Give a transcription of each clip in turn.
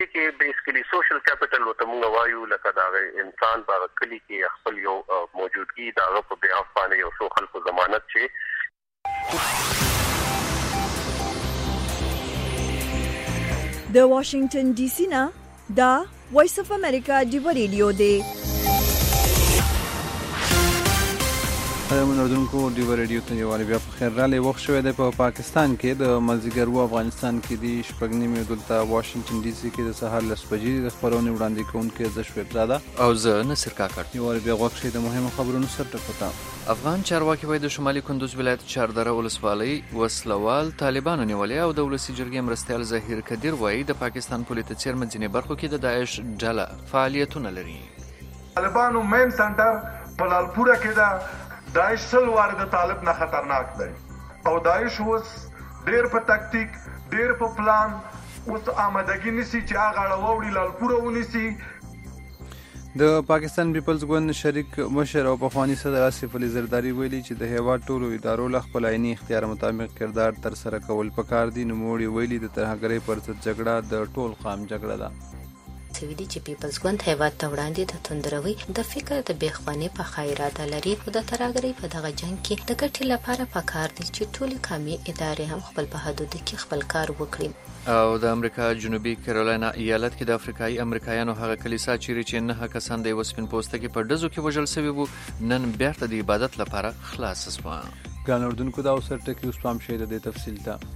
کې بیسیکلی سوشل کیپټل وته موږ وایو لکه دا انسان په کلی کې خپل یو موجودګي دا په بیا باندې یو څو خلکو ضمانت شي. د واشنگټن ډي سي نه دا وایس اف امریکا دی ریډیو دی. منوردونکو دیو ریډیو ته یوالي بیا په خیر رالی وخت شوی دی. په پاکستان کې د مازدیګر و افغانستان کې دی شپږ نیمې دلته واشنگټن ډي سي کې د سهار 10 بجې د خبرونې وړاندې کوونکی زه شعیب زاده او زه نصر کاکړ. یوالي بیا وخت شوی د مهمو خبرونو سره ټکوتا. افغان چارواکي وايي د شمالي کندوز ولایت چاردره ولسوالۍ وسلوال طالبانو نیولې او د ولسي جرګې مرستیال ظهیر کدیر وايي د پاکستان پولیس څیرمن ځینې برخو کې د داعش ډله فعالیتونه لري. طالبانو مین سنټر په لالپوره کې ده. داعش سل وارد طالب نه خطرناک دی او داعش اوس ډیر په تکتیک ډیر په پلان اوس آمادګی نسی چې هغه اړوړي لالپوره ونیسي. د پاکستان پیپلز ګوند شریک مشر او پخوانی صدر آصف علي زرداری ویلي چې د هیواد ټولو ادارو له خپل عیني اختیار مطابق کردار تر سره کول پکار دي. نوموړي ویلي د ترهګرۍ پر ضد جګړه د ټول قام جګړه ده. ویلي چې پیپلز ګوند هیواد ته وړاندې د توندروي د فکر د بیخواني په خیراته لري او د ترهګرۍ په دغه جنگ کې د ګټې لپاره پکار دي چې ټولې قومي ادارې هم خپل په حدودو کې خپل کار وکړي. او د امریکا جنوبي کیرولینا ایالت کې د افریقایي امریکایانو هغه کلیسا چې 9 کسان د وسپین پوسته کې په ډزو کې وژل شوي وو نن بیرته د عبادت لپاره خلاص شوه. ګران اردوونکو دا اوس ټکی اوس پام شي د تفصیل ته.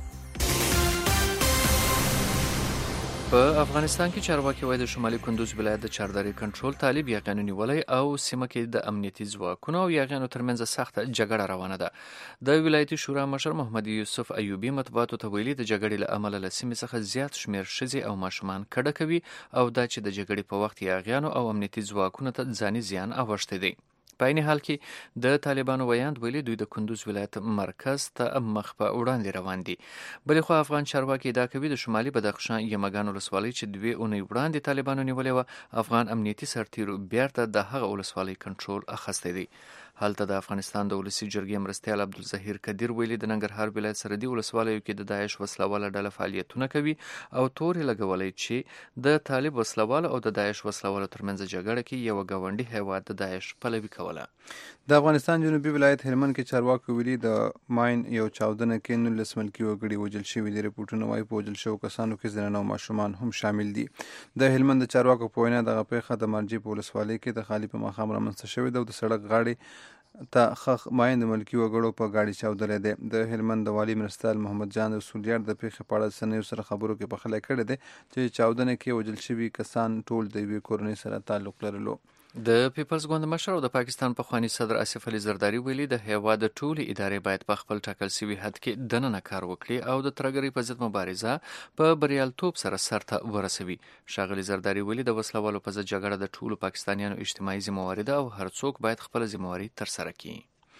په افغانستان کې چارواکي وايي د شمالي کندوز ولایت د چاردرې کنټرول طالب یقیني نیولای او سیمه کې د امنیتي ځواکونو او یقینو ترمنځ سخته جګړه روانه ده. د ولایتي شورا مشر محمد یوسف ایوبی مطبوعاتو ته ویلي د جګړې له امله له سیمې څخه زیات شمیر ښځې او ماشومان کډه کوي او دا چې د جګړې په وخت یقینو او امنیتي ځواکونو ته ځاني زیان اوښتی دی. په عین حال کې د طالبانو ویاند ویلي دوی د کندوز ولایت مرکز ته مخ په وړاندې روان دي. بلې خو افغان چارواکي ادعا کوي د شمالي بدخشان یمګان ولسوالۍ چې 2 اونۍ وړاندې طالبانو نیولې وه افغان امنیتي سرتیرو بیرته د هغه ولسوالۍ کنټرول اخیستی دی. هلته د افغانستان د ولسي جرګې مرستیال عبدالظهیر کدیر ویلي د ننګرهار ولایت سرحدي ولسوالیو کې د داعش وسلواله ډله فعالیتونه کوي او تورې لګولې چې د طالب وسلواله او د داعش وسلواله ترمنځ جګړه کې یو ګاونډي هیواد د داعش پلوي کوله. د افغانستان جنوبي ولایت هلمند کې چارواکو ویلي د ماین یو چاودنه کې 19 ملکي وګړي وژل شوي دي. رپورټونه وايي په وژل شوو کسانو کې زنانه او ماشومان هم شامل دي. د هلمند د چارواکو په وینا دغه پیښه د مرجې په ولسوالۍ کې د خالي په ماښام رامنځته شوې ده او د سړک غاړې ته خخ ماین د ملکي وګړو په گاډي چاودلې ده. د هلمند د والي مرستیال محمد جان رسولیار د پیښې په اړه سنیو سره خبرو کې پخلی کړی دی چې چاودنه کې وژل شوي کسان ټول د یوې کورنۍ سره تعلق لرلو. د پیپلز ګوند مشر او د پاکستان پخوانی صدر آصف علي زرداری ویلي د هیواد د ټولې ادارې باید په خپل ټاکل شوي حد کې دننه کار وکړي او د ترهګرۍ په ضد مبارزه په بریالیتوب سره سرته ورسوي. ښاغلي زرداری ویلي د وسلوالو په ضد جګړه د ټولو پاکستانیانو اجتماعي ذمہواري ده او هر څوک باید خپل ذمہواري ترسره کړي.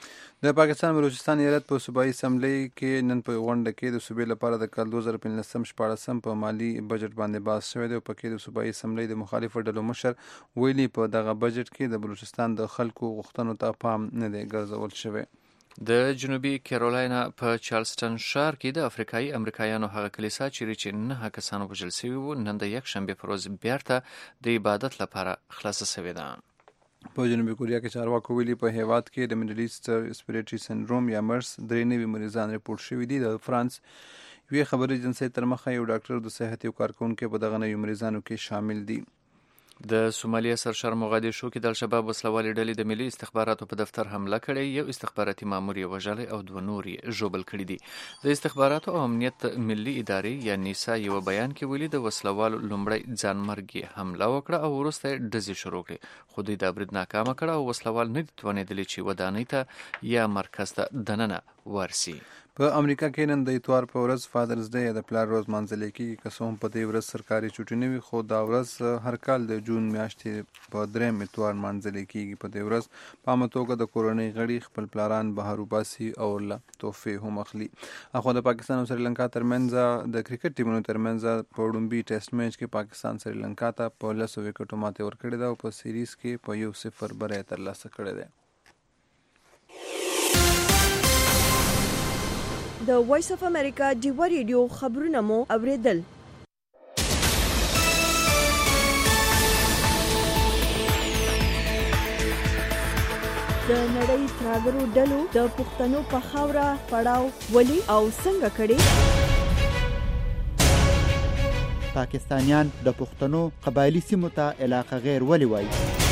د پاکستان بلوچستان ایالت په صوبایي اسمبلی کې نن په غونډه کې د صوبې لپاره د کال 2015-14 په مالی بجټ باندې بحث شوی دی. په کې د صوبایي اسمبلی د مخالفو ډلو مشر ویلي په دغه بجټ کې د بلوچستان د خلکو غوښتنو ته پام نه دی ګرځول شوی. د جنوبي کیرولینا په چارلسټن ښار کې د افریقایي امریکایانو هغه کلیسا چې 9 کسان وژل شوي وو نن د یکشنبې په ورځ بیرته د عبادت لپاره خلاصه شوې ده. په جنوبي کوریا کې چارواکو ویلي په هیواد کې د میډل ایسټ ریسپیریټري سنډروم یا مرس 3 نوي مریضان ریپورټ شوي دي. د فرانس یوې خبري ایجنسۍ تر مخه یو ډاکټر د صحت یو کارکونکي په دغه نوي مریضانو کې شامل دي. د سومالیا سرشار موغادیشو کې د الشباب وسلوالې ډلې د ملي استخباراتو په دفتر حمله کړې. یو استخباراتي مامور یې وژلی او 2 نور یې ژوبل کړي دي. د استخباراتو او امنیت ملي ادارې یا نیسا یو بیان کې ویلي د وسلوالو لومړی ځانمرګي حمله وکړه او وروسته یې ډزې شروع کړې خو دوی دا برید ناکامه کړه او وسلوال نه دي توانېدلي چې ودانۍ ته یا مرکز ته دننه ورسي. په امریکا کې نن د اتوار په ورځ فادرز ډے یا د پلار ورځ مانځل کېږي که څه هم په دې ورځ سرکاري چوټي نه وي خو دا ورځ هر کال د جون میاشتې په 3 اتوار مانځل کېږي. په دې ورځ په عامه توګه د کورنۍ غړي خپل پلاران بهر وباسي او له تحفې هم اخلي. اخو د پاکستان او سریلانکا ترمنځ د کرکټ ټیمونو ترمنځ په وړومبي ټیسټ میچ کې پاکستان سریلانکا ته په 10 وکټو ماتې ورکړې ده او په سیریز کې په 1-0 بری ترلاسه کړې ده. د وایس اف امریکا دیو ریډیو خبرونه مو اوریدل. د نړۍ ترهګرو ډلو د پښتنو په خاوره پړاو ولي او څنګه کړي. پاکستانیان د پښتنو قبایلی سیمو ته علاقه غیر ولي وایي.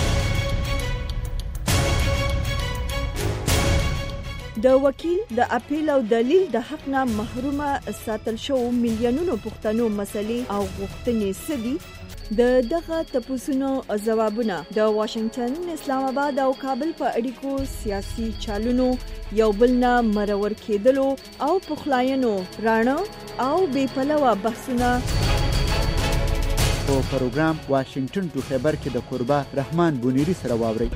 د وکیل د اپیل او دلیل د حق نه محرومه ساتل شو میلیونونو پښتنو مسلې او غوښتنې سدي. د دغه تپوسونو ځوابونه د واشنگټن، اسلام آباد او کابل په اړیکو سیاسي چالونو یو بل نه مرور کېدلو او پخلاینو رانه او بې پلوه بحثونه په پروګرام واشنگټن ټو خیبر کې د قربا رحمان بونیری سره واوري.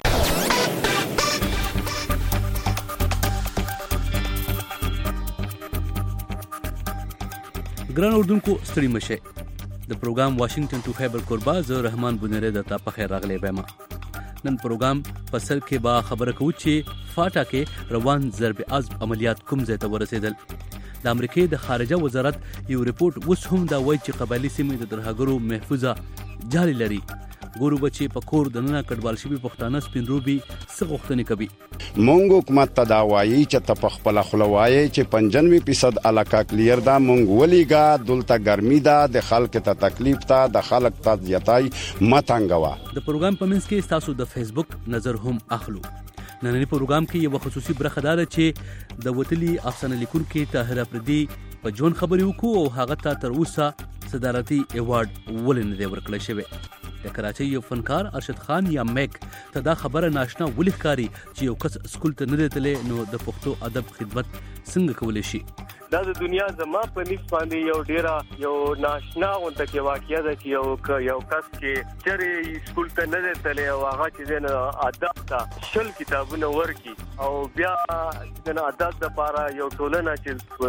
ګران اردوونکو ستړي مشه. د پروګرام واشنگټن ټو خیبر قربا زه رحمان بونیری د تا په خیر راغلی بم. نن پروګرام په سر کې با خبره کوي چې فاټا کې روان ضرب عضب عملیات کوم ځای ته ورسېدل. د امریکای د خارجه وزارت یو ریپورت اوس هم دا وایي چې قبایلی سیمې د ترهګرو محفوظه جاري لري. ګورو بچي په کور د نن کډوال شوي پښتانه سپینروبي څه غوښتنې کوي. مونږ حکومت ته دا وایي چې ته په خپل خلوایي چې 95% علاقه کلیر دا مونږ ولېګا دلته ګرمي دا د خلک ته تکلیف ته د خلک ته زیاتای متنګوا. د پروګرام په منځ کې تاسو د فیسبوک نظر هم اخلو. نننی پروګرام کې یو خصوصي برخه ده چې د وتلی افسانه لیکونکو طاهر افریدي په ژوند خبرې وکړو او هغه ته تر اوسه صدارتي ایوارډ ولې نه دی ورکړل شوی. د کراچۍ یو فنکار ارشد خان یا میک ته دا خبره ناشنا ولې ښکاري چې یو کس سکول ته نه دی تللی نو د پښتو ادب خدمت څنګه کولی شي. دا د دنیا زما په نس باندې یو ډیره یو ناشنا غونډه کې واقعیا ده چې یو کس چې چېرې سکول ته نه دی تللی او هغه چې د ادب ته 10 کتابونه ورکي او بیا د ادب لپاره یو ټولنه چې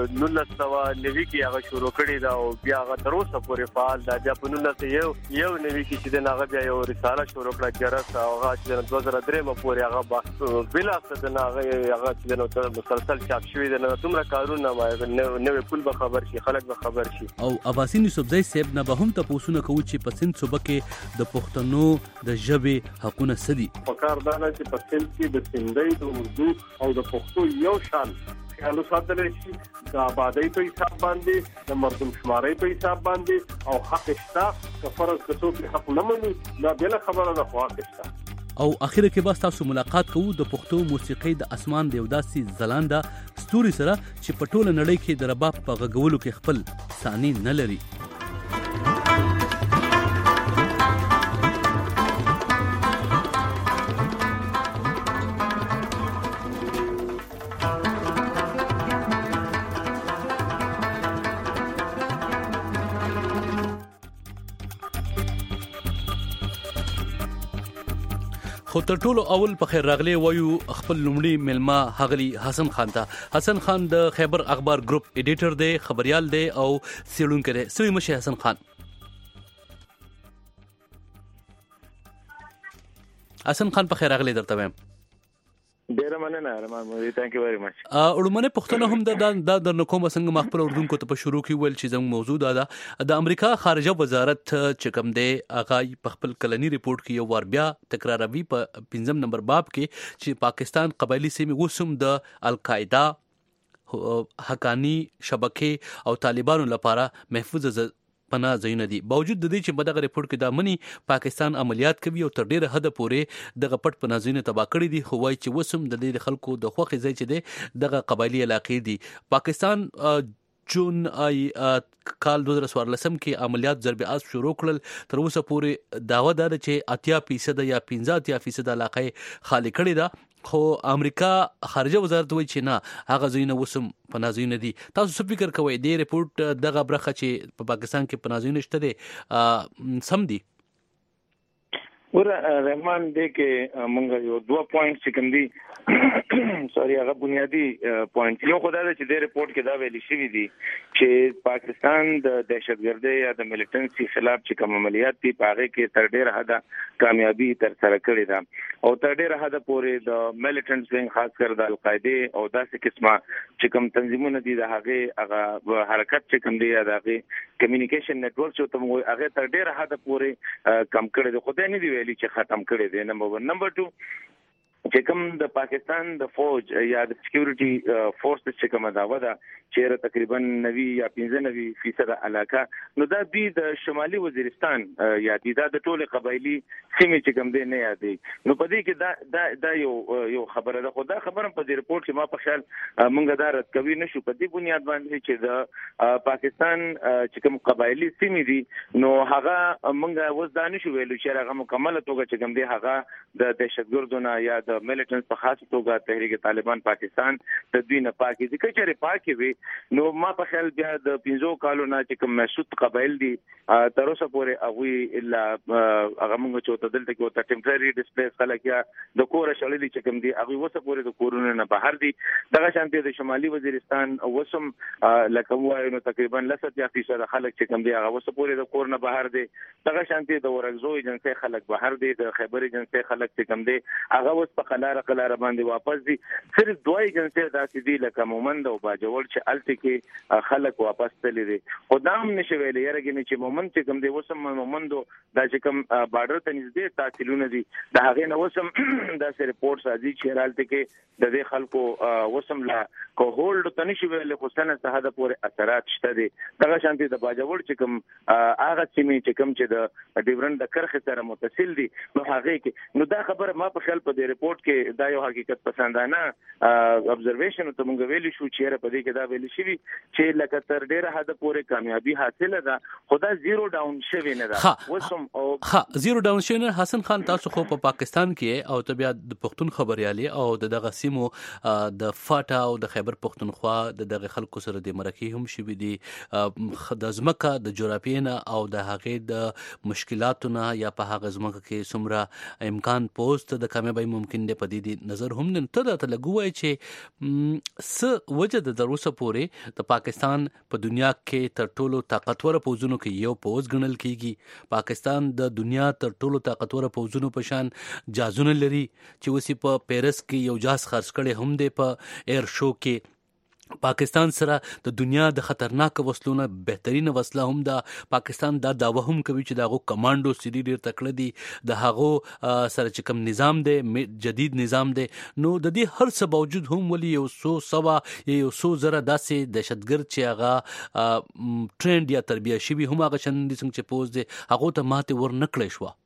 1990 کې هغه شروع کړې ده او بیا هغه تر اوسه پورې فعال ده. بیا په 1990 کې چې د هغه بیا یو رساله شروع کړه جرس او هغه چې 2003 پورې هغه بلا څه د هغه چې د مسلسل چاپ شوی ده. نو څومره کارونه نوې پول به خبر شي، خلک به خبر شي. او اباسین یوسفزئی صاحب نه به هم تاسو نه کوي چې په سند صوبه کې د پښتنو د ژبې حقونه سدي. پکار دا نه چې په سند کې د سندۍ د اردو او د پښتو یو شان خیال ساتل شي، د آبادی په حساب باندې، د مردم شمارۍ په حساب باندې او حق شته. که فرض کڅو په حق نه مني دا بل خبره ده، خو حق شته. او اخر کې بس تاسو ملاقات کوو د پښتو موسیقي د اسمان د یو داسې ځلانده ستوري سره چې په ټوله نړۍ کې د رباب په غږولو کې خپل ثاني نه لري. خو تر ټولو اول په خیر راغلی وایو خپل لومړي ملما هغلی حسن خان ته. حسن خان د خیبر اخبار ګروپ ایډیټر دی، خبريال دی او څېړونکی دی. سوي مشه حسن خان. حسن خان په خیر راغلی درته وایم. ډیره مننه رحمان مولوی، ثانک یو ویری مچ. اړمنه پښتنه هم د نکوم څنګه مخبر اردوونکو ته په شروع کې ول چې زموږ موضوع ده د امریکا خارجه وزارت چې کوم دی هغه په خپل کلنی ریپورت کې یو ور بیا تکراروي په 5 نمبر باب کې چې پاکستان قبایلی سیمې وسوم د القاعده، حقانی شبکې او طالبانو لپاره محفوظ پناه ځایونه دي. باوجود د دې چې په دغه ریپورت کې دا مني پاکستان عملیات کوي او تر ډیره حد پورې دغه پټ پناه ځایونه تباه کړي دي، خو وایي چې وسم د دې خلکو د خوښې ځای چې دی دغه قبایلی علاقې دي. پاکستان جون کال 2014 کې عملیات ضرب عضب شروع کړل. تر اوسه پورې داوا ده چې 80% یا 15% علاقې خالی کړي ده، خو امریکا خارجه وزارت وایي چې نه هغه ځایونه وسم پناه ځایونه دي. تاسو څه فکر کوئ دې ریپورت دغه برخه چې په پاکستان کې پناه ځایونه شته دي سم دي؟ ور رحمان دې کې مونږ یو 2 پوینټ چې کوم دي سوري هغه بنیادی پوینټ یو خدای چې د ریپورت کې دا ویل شوی دی چې پاکستان د دهشتګردۍ یا د ملیټنسي خلاف چې کوم عملیات دي پاره کې تر ډیره حد کامیابی تر سره کړې ده او تر ډیره حد پورې د ملیټنټس وینګ خاص کر د القاعده او داسې قسمه چې کوم تنظیمونه دي د هغه حرکت چې کوم دی د هغه کمیونیکیشن نتورک چې ته موږ هغه تر ډیره حد پورې کم کړی دی، خدای نه دی ویلي چې ختم کړی دی. نمبر 2 چې کوم د پاکستان د فوج یا د سکیورټي فورس چې کوم داوا ده چې تقریبا 90 یا 95% علاقه نو دا د شمالي وزیرستان یا د ټول قبایلی سیمې چې کوم دي نه یادې نو په دې کې دا یو خبره ده. خو دا خبره په دې رپورت کې ما په خیال مونږ دا رد کوي نشو په دې بنیاد باندې چې د پاکستان چې کوم قبایلی سیمې دي نو هغه مونږ وځ دا نشو ویلو چې هغه مکمل توګه چې کوم دي هغه د دهشتګردونو یا د ملیټنټس په خاص توګه تحریک طالبان پاکستان تدوین پاکي دي کچره پاکي وي نو ما په خیال بیا د 15 کالو نه چې کوم مسعود قبایل دي تر اوسه پورې هغه الا هغه موږ چې دلته کې وته ټمپرری ډیسپلیس خلک یا د کور شړلې چې کوم دي هغه وسه پورې د کورونو نه بهر دي دغه شانتي د شمالي وزیرستان وسم لکه وایو نو تقریبا 70% خلک چې کوم دي هغه وسه پورې د کور نه بهر دي دغه شانتي د ورغزو ایجنسي خلک بهر دي د خیبر ایجنسي خلک چې کوم دي هغه وس په قلاره باندې واپس دي صرف دوه ایجنسي داسې دي لکه مومند او باجوړ چې الته کې خلک واپس تللی دي خدام نشي ویلې یارګنه چې مومند چې کوم دي وسم مومندو دا چې کوم بارډر ته نږدې تحصیلونه دي د هغه نو وسم دا سه ریپورت راځي چې الته کې د دې خلکو وسم لا کو هولډ ته نشي ویلې خو سنه ته هدا پورې اثرات شته دي دغه شانتي د باجوړ چې کوم هغه سیمې چې کوم چې د ډیورنډ د کرخ سره متصل دي نو هغه کې نو دا خبره ما په خیال په دې ریپورت کې دا یو حقیقت پسندانه ابزرویشن ته مونږ ویلی شو چې په دې کې دا ویل شي چې لکه تر ډیره حد پورې کامیابی حاصله ده خدا زیرو ډاون شوی نه ده وسم او زیرو ډاون شوی نه. حسن خان تاسو خو په پاکستان کې او طبيعت د پښتون خبريالي او دغه سیمو د فاټا او د خیبر پښتونخوا دغه خلکو سره د مرکه هم شوی دي د ځمکه د جغرافیې او د هغه د مشکلاتونه یا په هغه ځمکه کې څومره امکان پوسټ د کامیابی ممکن دی په دې نظر هم نه ته د لګوي چې س وجه د دروسه پورې د پاکستان په دنیا کې تر ټولو طاقتور پوځونو کې یو پوځ ګڼل کیږي. پاکستان د دنیا تر ټولو طاقتور پوځونو په شان جازونه لري چې وسی په پیرس کې یو جاز خرڅ کړي هم دی په ایر شو کې. پاکستان سره د دنیا د خطرناک وسلونو بهترینه وسله هم دا پاکستان دا داوا هم کوي چې داغه کمانډو سری ډیر تکړه دي د هغه سره چې کوم نظام دی جدید نظام دی نو د دې هر څه باوجود هم ولي یو 100 زره داسې دهشتګرد چې هغه ټرند یا تربیه شوی هم هغه شند څنګه چې پوز دی هغه ته ماته ور نکړې شو.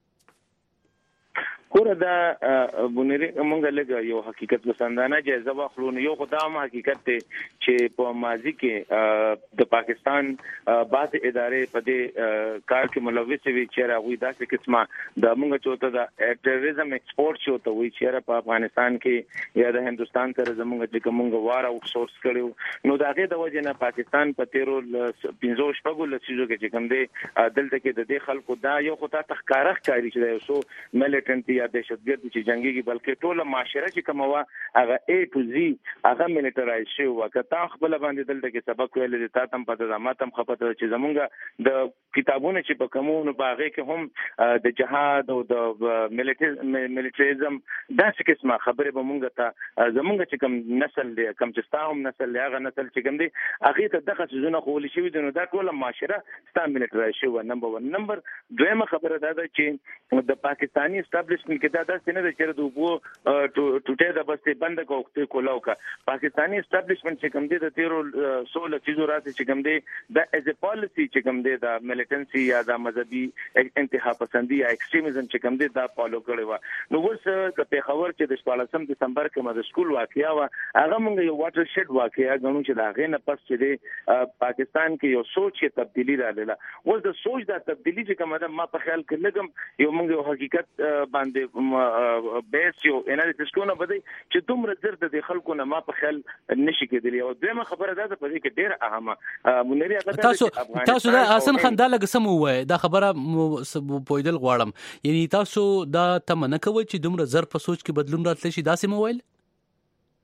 کور دا بنری مونږ لګ یو حقیقت پسندانه جایزه واخلو نو یو خدام حقیقت ته چې په ماضی کې د پاکستان بعض ادارې په دې کار کې ملوث وي چې راغوي داسې قسمه د مونږ چوته د ټیرریزم ایکسپورټ شوته وي چې په افغانستان کې یا د هندستان سره زمونږ چې کومه واره او سورس کړو نو داغه د وجه نه پاکستان په تیرو 15 شپږو لسیزو کې کوم دی دلته کې د دې خلکو دا یو خطا تخکارخ کاری چې یو سو ملیټنټ یا دهشتګرد چې جنگي بلکې ټوله معاشره چې کومه هغه A to Z هغه ملیټرایز شو وکړه خپل باندې دلته کې سبق ویل دي تاسو په داماتم خپته چې زمونږ د کتابونو چې په کومونو باغې کې هم د جهاد او د ملیټریزم داسې قسمه خبره به مونږ ته زمونږ چې کوم نسل دی کوم چې ستاهم نسل دی هغه نسل چې کوم دی هغه ته دغه څه خول شي نو دا ټوله معاشره ستا ملیټرایز شو. نمبر 1 نمبر دویمه خبره دا ده چې د پاکستانی اسټابلیشمنت کې دا داسې نه ده چې د وګو ټوټه د بسته بند کوخته کولاو کا پاکستانی اسټابلیشمنت چې کوم دی د 13 چیزو راځي چې کوم دی د ایز ا پالیسی چې کوم دی د ملیټنسي یا د مذهبي انتها پسندي یا ایکستریمزم چې کوم دی دا فالو کړی و نو ورس د پیښور چې د 14 دسمبر کې د سکول واقعیا و هغه موږ یو واټر شیډ واقعیا غنو چې دا غې نه پس چې دی پاکستان کې یو سوچ کې تبدیلی راغله ورس د سوچ د تبدیلی چې کومه ده ما په خیال کې لګم یو موږ یو حقیقت باندې بیس یو انالیسس کوونه بده چې دومره زر د خلکو نه ما په خیال نشي کېدلی او دغه خبره ده په دې کې ډېر اهمه مونری هغه تاسو دا حسن خان دا لګ سم وای دا خبره پویدل غواړم یعنی تاسو دا تمنه کوي چې دومره زر په سوچ کې بدلون راتلی شي دا سم وایل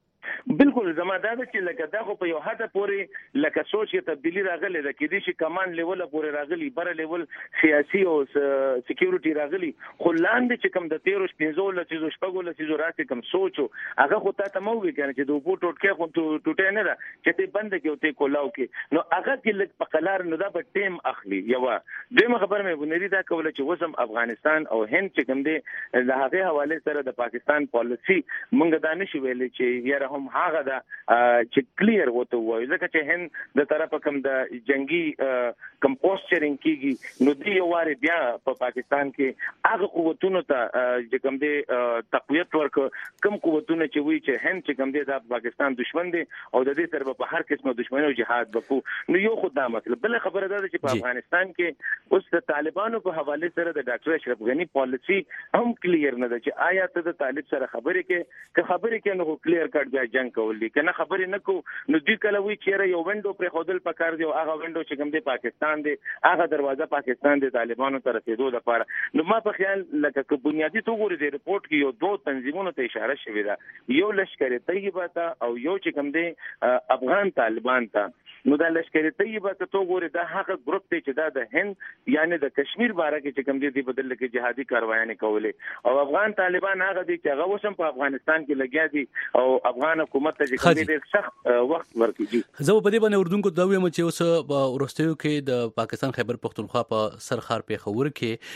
بالکل زما دا چې لکه دا خو په یو حد پورې لکه سوچ کې تبدیلی راغلی ده کې دي چې کمان لیول پورې راغلی بر لیول سیاسي او سکیورټي راغلی خو لاندې چې کوم د 13 لسیزو شپږو لسیزو راځي کوم سوچو هغه خو ته مو وی کنه چې د وګړو ټوټکه خو ټوټه نه ده چې ته بند کې او ته کولاو کې نو هغه کې لږ په قلار نو دا په ټیم اخلي یو دغه خبر مې بنري دا کوله چې وسم افغانستان او هند چې کوم دي له هغه حواله سره د پاکستان پالیسی مونږ دا نشو ویلې چې یاره هم هغه دا چې کلیر وته وایي ځکه چې هند د طرف کوم د جنگي کمپوسچرینګ کیږي نو دی یو واره بیا په پاکستان کې هغه قوتونو ته چې کوم دي تقویت ورک کوم قوتونه چې وی چې هند چې کوم دي د پاکستان دشمن دي او د دې سره په هر قسمه دشمنی او جهاد وکړو نو یو خدای مطلب بل خبره ده چې په افغانستان کې اوس د طالبانو په حواله سره د ډاکټر اشرف غنی پالیسی هم کلیر نه ده چې آیا ته د طالب سره خبرې کې نو کلیر کټ بیا جنگ کولې کنه خبرې نه کو نو دوی کله وی چیرې یو وینډو پر خودل پکار دی او هغه وینډو چې کوم دی پاکستان دی هغه دروازه پاکستان دی طالبانو ته رسیدو لپاره نو ما په خیال لکه بنیادی تو ګوري د ریپورت کې یو دوه تنظیمونو ته اشاره شوې ده یو لشکر طیبه ته او یو چې کوم دی افغان طالبان ته نو د لشکر طیبه ته تو ګوري دا هغه ګروپ ته چې دا د هند یعنی د کشمیر باره کې چې کوم دی بدل کې جهادي کاروایانې کولې او افغان طالبان هغه دي چې هغه وسم په افغانستان کې لګیا دي او افغان حکومت ته چې کوم دی سخت وخت ورکړي زه په دې باندې اردن کو دا وایم چې اوس ورستیو کې د پاکستان خیبر پختونخوا په سرخار پیښور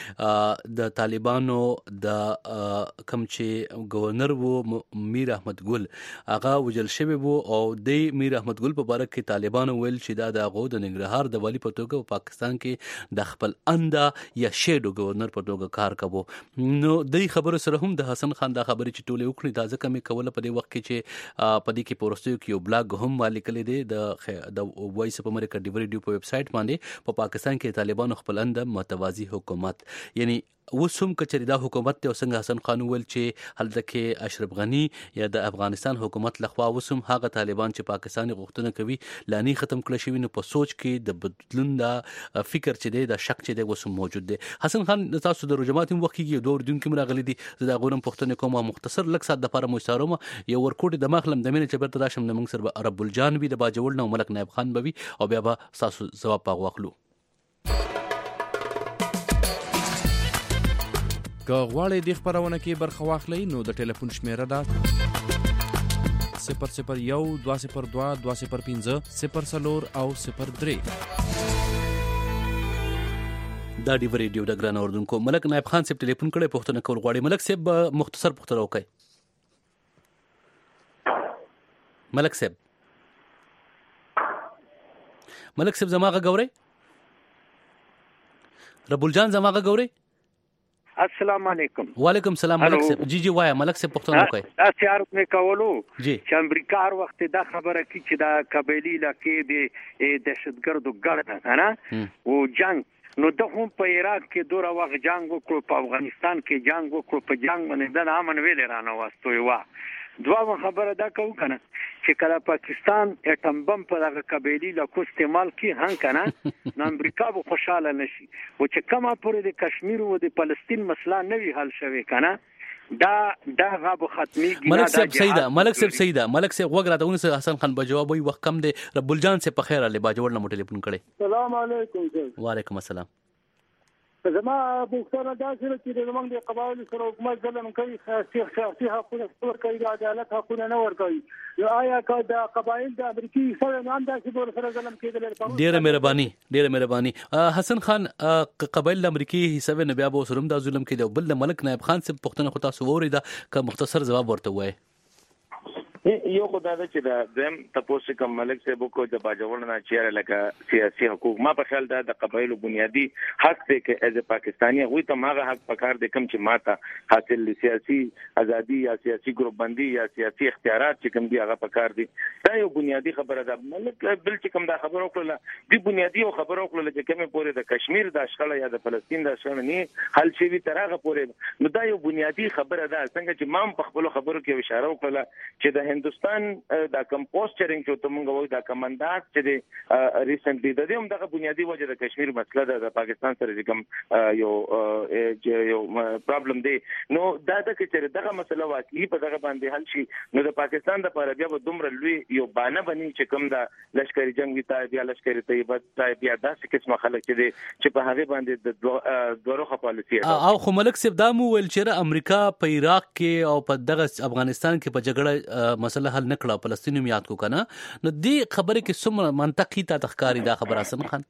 کې د طالبانو د کم چې گورنر وو میر احمد ګل هغه وجل شوی وو او د میر احمد ګل په باره کې طالبانو ویل چې دا د غو د ننګرهار د والی په توګه په پاکستان کې د خپل اندا یا شیډو گورنر په توګه کار کوي نو د خبرو سره هم د حسن خان دا خبرې چې ټوله وکړي دا ځکه مې کوله په دې وخت کې چې په دې کې پورستیو کې یو بلاګ هم مالک لیدي د وایس اف امریکا ډیوری په ویب سټ باندې په پاکستان کې طالبانو خپل اندا متوازی حکومت یعنی وسوم کچری دا حکومت ته څنګه حسن خان ول چې هلته کې اشرف غنی یا د افغانستان حکومت لخوا وسوم هغه طالبان چې پاکستاني غوښتنه کوي لانی ختم کړی شوی نو په سوچ کې د بدلون دا فکر چې دی د شک چې دی وسوم موجود دی حسن خان تاسو د رجمات وخت کې دوه دن کې مراغلي دي دا غوړم پښتنه کومه مختصر لک سات د لپاره مو ساروم یو ورکوټ د مخلم د مینه چې برته راشم د منصر عرب الجان وی د باجوړ نو ملک نائب خان بوي او بیا به تاسو جواب پاغواخلو که غواړئ د خبرونه کې برخه واخلئ نو د ټلیفون شمیره ده 001 202 205 04 او 03 دا دی ریډیو د ګران اردوونکو ملک نائب خان صاحب ټلیفون کړي پښتنه کول غواړي ملک صاحب مختصر پښتنه وکړي ملک صاحب زماغه ګوري رب الجان زماغه ګوري السلام علیکم وعلیکم السلام ملک صاحب جی وایا ملک صاحب پښتنه وکړي تاسو مې کولو چې امریکا هر وخت دا خبره کوي چې دا قبایلی علاقې د دهشتګردو ګړه نه او جنگ نو د هم په عراق کې دوره وخت جنگ وکړو په افغانستان کې جنگ وکړو په جنگ باندې د امن ویل رانه واستوي وا دوه خبره دا کوم کنه چې کله پاکستان اټم بم په دغه قبایلی لاکو استعمال کی هان کنه نو امریکا به خوشاله نشي او چې کما پورې د کشمیر او د فلسطین مسله نوي حل شوي کنه دا غاب ختمي ملک صاحب سیدا وګړه دونه حسن خان بجواب وي وخت کم دی رب الجان سے په خیر علي باجوړ نه ټلیفون کړي السلام علیکم وعلیکم السلام زما بوختره دا چې د زمونږ د قبایل سره حکومت ظلم کوي سیاسي حقوق ورکوي د عدالت حقوق نه ورکوي نو آیا که د قبایل د امریکای سره نام داسې ډول سره ظلم کېدل ډیره مهرباني حسن خان قبایل د امریکای حساب نه بیا به سرم دا ظلم کېدل بل د ملک نائب خان صاحب پښتنه خو تاسو وریدا که مختصر جواب ورته وای یو خدای دا چې دا زم تاسو کوم ملک صاحب کو د باجوړ نه چیرې لکه سیاسي حقوق ما په خیال دا د قبایلو بنیادی حق دی چې از پاکستاني غوي ته ماغه حق پکار دي کوم چې ماته حاصل سیاسي ازادي یا سیاسي ګروپ بندي یا سیاسي اختیارات چې کوم دی هغه پکار دي دا یو بنیادی خبره ده ملک بل چې کوم دا خبره وکړه دی بنیادی او خبره وکړه چې کومه پورې د کشمیر د اشغال یا د فلسطین د اشغال نه حل شي ترغه پورې نو دا یو بنیادی خبره ده څنګه چې مام په خپل خبرو کې اشاره وکړه چې د هندستان د کمپوسچرینګ چې ته مونږ وایو د کمانډات چې د ریسنټلی د دې هم دغه بنیادی وجه د کشمیر مسله د پاکستان سره کوم یو پرابلم دی نو دا د چې دغه مسله واقعي په دغه باندې حل شي نو د پاکستان د لپاره بیا به دومره لوی یو بانه بني چې کوم د لشکري جنگي تایب یا لشکري طیبه تایب یا داسې قسمه خلک چې په هغه باندې د دوروخه پالیسي او خو ملک صاحب دا مو ویل چې امریکا په عراق کې او په دغه افغانستان کې په جګړه مسله حل نکړه فلسطینیو یاد کو کنه نو دې خبره کې څومره منطقي تا تخکاری دا خبره اسن خان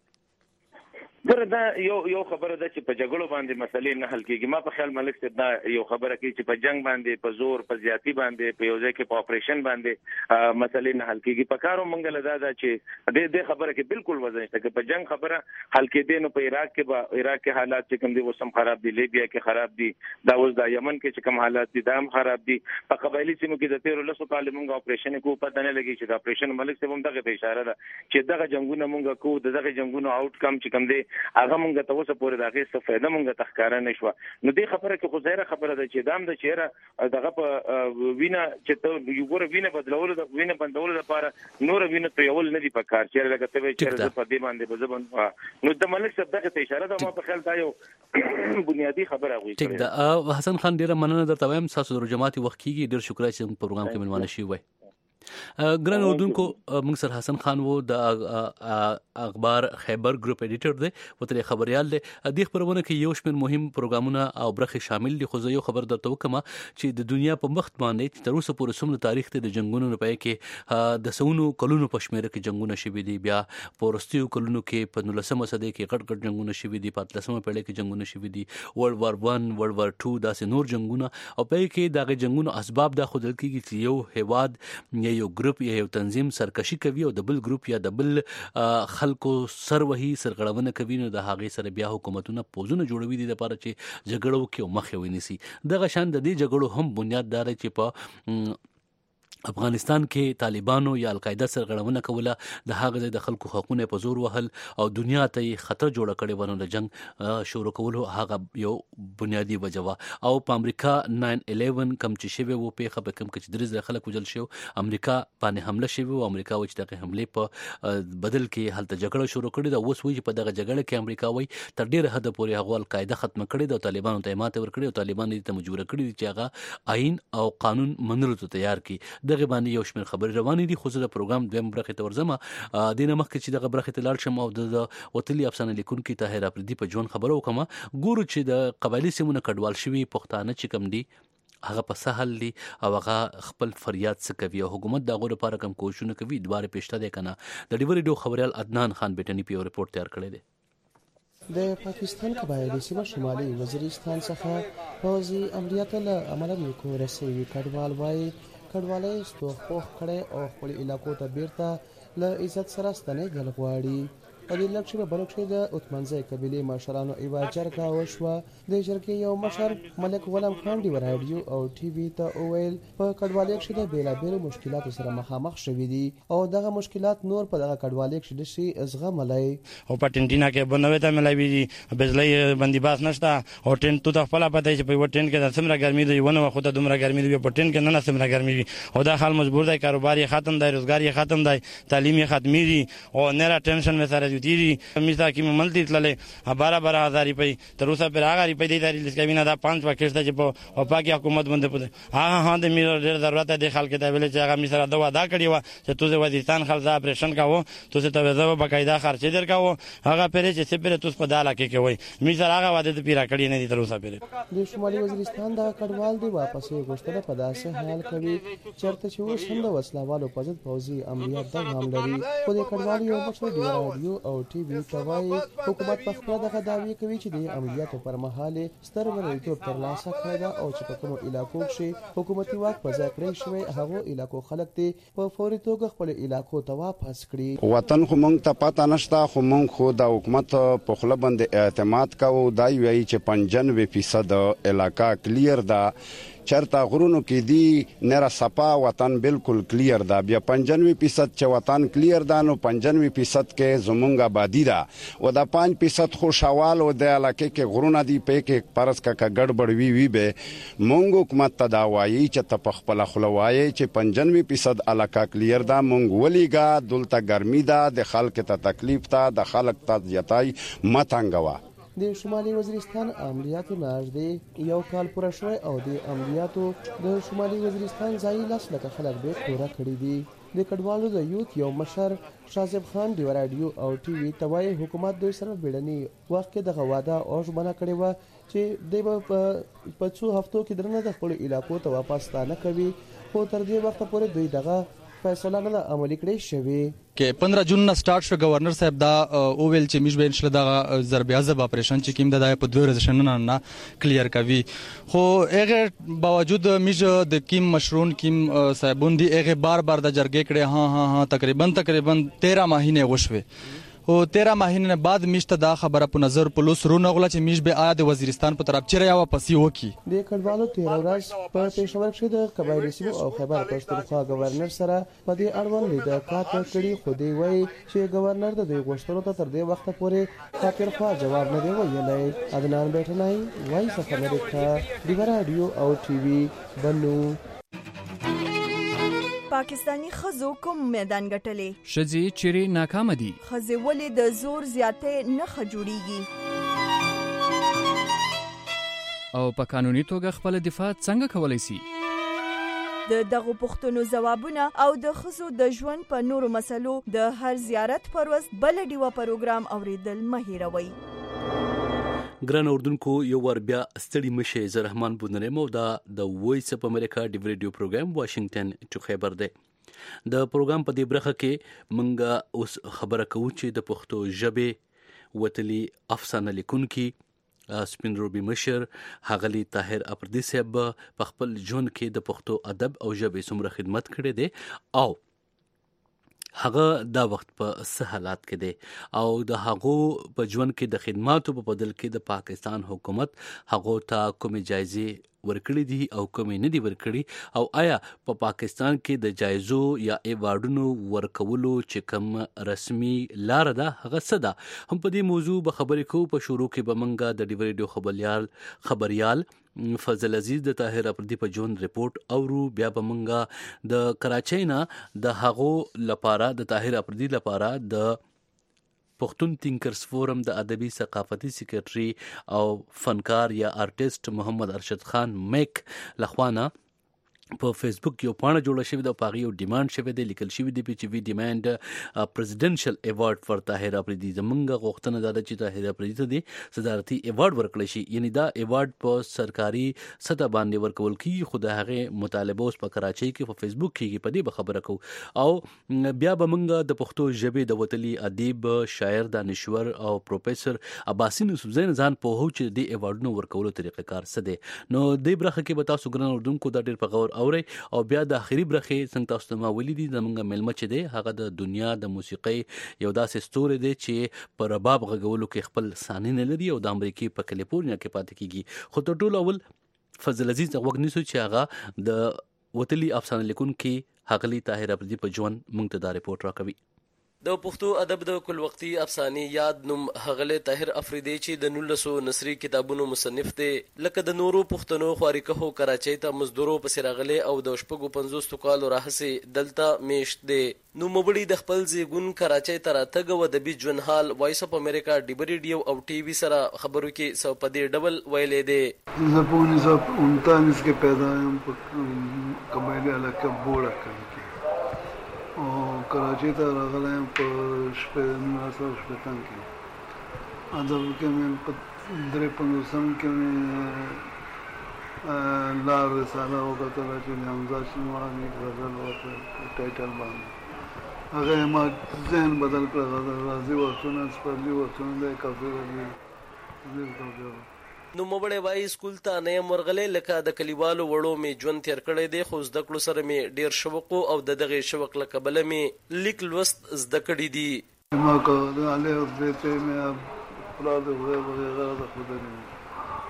ګره دا یو خبره ده چې په جګړو باندې مسلې نه حل کیږي ما په خیال ملک صاحب دا یو خبره کوي چې په جنگ باندې په زور په زیاتی باندې په یو ځای کې په اپریشن باندې مسلې نه حل کیږي په کارو منګل دا چې دې خبره کې بالکل وزن شته چې په جنگ خبره حل کېدې نو په عراق کې حالات چې کوم دي وسم خراب دي لیبیا کې خراب دي دا اوس د یمن کې چې کوم حالات دي دا هم خراب دي په قبایلی سیمو کې د 13 کال موږ اپریشن کو پته نه لګي چې دا اپریشن ملک صاحب هم دغه اشاره ده چې دغه جنگونه موږ کو دغه جنگونو آوټ کم چې کوم دي هغه مونږ ته اوسه پورې دغه څه فائدہ مونږ ته ښکارا نشو نو دې خبره کې خو ظاهره خبره ده چې دام د چیرې دغه په وینا چې ته یو ګور وینا بدلول د وینا بندول لپاره نور وینا ته یول نه دی پکار چیرې لکه ته چیرې په دې باندې بزبن نو د ملک صاحب دغه اشاره ده ما په خیال دا یو بنیادی خبره غوښتل ټیک ده حسن خان ډیره مننه درته وایم تاسو د جماعتي وخت کیږي ډیر شکر چې په پروګرام کې ملمانه شي وای ګران اردوونکو موږ سره حسن خان وو د اخبار خیبر ګروپ ایډیټر دی وته خبريال دی د خبرونه کې یو شمېر مهم پروګرامونه او برخه شامل دي خو زه یو خبر درته وکم چې د دنیا په مخ باندې تر اوسه پورې سمره تاریخ ته د جنگونو په کې د سونو کلونو په شمېر کې جنگونه شوي دي بیا پورستیو کلونو کې په 19 صدې کې غټ جنگونه شوي دي په 13مه پیړۍ کې جنگونه شوي دي ورلد وار 1 ورلد وار 2 داسې نور جنگونه او په کې دغه جنگونو اسباب د خودل کېږي چې یو هواد یو ګروپ یا یو تنظیم سرکشي کوي او د بل ګروپ یا د بل خلکو سروهي سرغړونه کوي نو د هغه سره بیا حکومتونه پوزونه جوړوي دي لپاره چې جګړو کې مخه ونیسي دغه شان د دې جګړو هم بنیاد دار چې په افغانستان کې طالبانو یا القاعده سرغړونه کوله د هغه د خلکو حقوقونه په زور وهل او دنیا ته خطر جوړ کړي ونه د جنگ شروع کولو هغه یو بنیادی وجوه او په امریکا 9/11 کم چې شوی وو په خبر کم چې درې خلک وجل شو امریکا باندې حمله شوی او امریکا وچ دغه حمله په بدل کې هلته جګړه شروع کړي دا اوس وی په دغه جګړه کې امریکا وای تر ډیره حد پورې هغه القاعده ختم کړي د طالبانو ته ماته ور کړي او طالبان دې ته مجبور کړي چې هغه آئین او قانون منلو ته تیار کړي دغه باندې یو شمېر خبرې روانې دي خو زه د پروګرام دویم برخه ته ورځم د نمخ چې دغه برخه ته لاړ شم او د وتلی افسانه لیکونکي طاهر افریدي په ژوند خبرو وکم ګورو چې د قبایلی سیمونه کډوال شوي پښتانه چې کم دي هغه په سهل دي او هغه خپل فریاد څه کوي او حکومت دغه لپاره کوم کوششونه کوي دواره پېشته ده کنه د ډیوري ډو خبريال عدنان خان بیٹنی په ریپورت تیار کړی دی د پاکستان قبایلی سیمه شمالي وزیرستان څخه پوځي عملیات له عمله نیکو رسېږي کډوال وایي کډوالۍ ستوخ کړي او خپل علاقو ته بیرته له عزت سره ستنېدل غواړي په دې لکشره بلکې د اتمنځي قبيله مشرانو ایوا جرګه وشوه د جرګې یو مشر ملک غلام خان دی رادیو او ټي وي ته اویل په کډوالۍ کې د بیلابېل مشکلاتو سره مخامخ شوي دي او دغه مشکلات نور په دغه کډوالۍ کې شي ازغملای او په ټینټینا کې بنوي ته ملایوي بجلی بندیباس نشته او ټینټ تو خپل پته چې په ټینټ کې د سمره ګرمي دی ونه خو ته دومره ګرمي دی په ټینټ کې نه سمره ګرمي وي او دا حال مجبور دی کاروبار یې ختم دی روزګار یې ختم دی تعلیم یې ختمي دي او نه را ټینشن مې سره دي میسا کی مملتی تللې 12,000 روپۍ تر اوسه پر هغه روپۍ دی داري لسکوینه دا 5 وکړه چې په پاکي حکومت باندې پده ها د میر ډېر ضرورت دی خلک ته ویل چې هغه میسره دا وعده کړی و چې تو وزیرستان خلک اپریشن کاوه تو څه ته وځو بقاعده خرچې درکاوه هغه پرې چې سپره توس په داله کې کوي میسره هغه وعده ته پیرا کړی نه دي تر اوسه پرې د شمالي وزیرستان دا کډوال دی واپس غوښتنه په داسې حال کوي چرته چې اوس هم د وسلوالو په ضد پوځي عملیات دوام لري خو د کډوال یو مشر دی رادیو او ټي وي توای حکومت په خپل دغه دعوی کوي چې د عملیاتو پر مهال ستر بریالیتوب ترلاسه کړی دا او چې په کومو علاقو کې حکومتي واک په ځای کړی شوی هغه علاقو خلک ته په فوري توګه خپل علاقو ته واپس کړي وطن خو مونږ ته پته نشته خو مونږ خو د حکومت په خپل باندې اعتماد کوو دا وایي چې 95% علاقہ کلیر ده چرته غرونو کې دی نره صفا وطن بالکل کلیر ده. بیا 95% چې وطن کلیر ده نو 95% کې زمونږ آبادی ده او دا 5% خوشحال او د علاقې کې غرونه دی په کې پرس کا ګډوډ وی به مونږ حکومت ته دا وایي چې ته په خپل خلوایي چې 95% علاقه کلیر ده. مونږ ولېګا دلته ګرمي ده د خلک ته تکلیف ته د خلک ته زیاتای متنګوا. د شمالي وزیرستان عملیاتو نږدې یو کال پوره شوی او د عملیاتو د شمالي وزیرستان ځایي 10 لکه خلک به پوره کړی دي. د کډوالو د یوت یو مشر شازب خان دی رادیو او ټي وي توای حکومت دوی سره بیړني وخت کې د غواده او ژمنه کړې و چې د په څو هفتو کې درنه د خپل علاقو ته واپس نه کوي خو تر دې وخت پورې دوی دغه فیصله نه عملي کړې شوی. کې 15 جون نه سٹارټ شو گورنر صاحب دا او ویل چې میش بین شل دا ضرب عذاب اپریشن چې کیم د په 2 ورځې نه کلیر کوي خو هغه باوجود میش د کیم مشرون کیم صاحبون دی هغه بار بار د جرګې کړي ها تقریبا 13 ماهینه غوښوي او 13 ماهینه بعد میشته دا خبره په نظر پولیس رونه غلا چې میش به آد وزیرستان په طرف چیرې یا واپس وکي. د کډوالو 13 ورځ په پېښور کې د قبایلی سیمو او خیبر پښتونخوا گورنر سره په دې اړوند لیدل کړي خو دی وایي چې گورنر د دوی غوښتنو ته تر دې وخت پورې خاطر خوا جواب نه دی ویلی. عدنان بیٹنای وایس اف امریکا دی رادیو او ټي وي بنو. پاکستانی خزو کوم میدان ګټلې شذي چيري ناکام دي خزي ولې د زور زیاتې نه خجوړيږي او په قانوني توګه خپل دفاع څنګه کولای شي. د دغه پښتنو جوابونه او د خزو د ژوند په نورو مسلو د هر زیارت پر ورځ بل ډیوه پروګرام اوریدل مهیروي. ګران اردوونکو یو ور بیا ستړي مشه زه رحمان بونرم او دا د وایس اف امریکا د ریډیو پروګرام واشنگټن ټو خیبر دی. د پروګرام په دې برخه کې مونږه اوس خبره کوو چې د پښتو ژبې وتلی افسانه لیکونکي سپین روبي مشر هغلی طاهر اپردی صاحب په خپل ژوند کې د پښتو ادب او ژبې څومره خدمت کړې ده او هغه دا وخت په سہالات کې دی او د هغه په ژوند کې د خدماتو په بدل کې د پاکستان حکومت هغه ته کومې جایزې ورکړي دي او کومې نه دي ورکړي او آیا په پاکستان کې د جایزو یا ایوارډونو ورکولو چې کوم رسمي لار ده هغه څه ده. هم په دې موضوع به خبرې کوو. په شروع کې به منګه د ریډیو خبريال فضل عزیز د طاهر اپردی په ژوند ریپورت اورو. بیا به منګه د کراچۍ نه د هغو لپاره د طاهر اپردی لپاره د پښتون تینکرز فورم د ادبي ثقافتي سیکریټري او فنکار یا آرټیست محمد ارشد خان میک لخوانه په فیسبوک یو پاڼه جوړه شوې ده. په هغه یو ډیماند شوی دی لیکل شوی دی چې وی ډیماند پریزیډنشل ایوارډ فار طاهر اپردی. زمونږ غوښتنه ده چې طاهر اپردی ته دی صدارتي ایوارډ ورکړل شي یعنی دا ایوارډ په سرکاري سطح باندې ورکول کیږي. خو د هغه مطالبه اوس په کراچۍ کې په فیسبوک کې په دې خبره کوو او بیا به موږ د پښتو ژبې د وتلی ادیب شاعر دانشور او پروفیسور عباسین یوسفزین ځان په هو چې د ایوارډونو ورکولو طریقه کار څه دی. نو د برخه کې به تاسو ګران اردوونکو دا ډیر په غور اوري او بیا د اخیری برخه څنګه تاسو ته ما ولیدي زمونږ ملمه چې دی هغه د دنیا د موسیقۍ یو داسې ستوري دی چې پر رباب غږولو کې خپل ثاني نه لري او د امریکای په کالیفورنیا کې پاتې کیږي. خو تر ټولو اول فضل عزیز وګ نیسو چې هغه د وتلی افسانه لیکونکي هغلی طاهر اپردی په ژوند مونږ ته دا ریپورت راکوي. د پښتو ادب د کل وختي افسانې یاد نوم هغله طاهر اپردی چې د 1900 نثري کتابونو مصنف دی. لکه د نورو پښتنو خواریکهو کراچۍ ته مزدورو په سراغله او د شپږو 50 کالو راهسه دلته میشت دی. نو مبړي د خپل زیګون کراچۍ ته راتګ و د بي جون حال وایس اف امریکا ډیبر ریډیو او ټي وي سره خبرو کې سو په دې ډبل ویلې دی. زه په 1939 کې پیدا یم په قبایلی علاقه بوړه کې او کراچۍ ته راغلم په 1950 کې. ادب کې مې په 53 کې مې لار رساله وکړه چې حمزه شینواري غزل ورته ټایټل باندې هغه ما ځین بدل کړ. غزل راځي ورسونه سپرلی ورسونه د کافي ورځي نو مبړې وای سکول ته نه مرغلې لکه د کلیوالو وړو می ژوند تیر کړی دی. خو زده کړو سره می ډیر شوق او د دغه شوق لکه بل می لیک لوست زده کړی دی. ما کو د علي او دې ته مې پلار د وغیرہ د خدای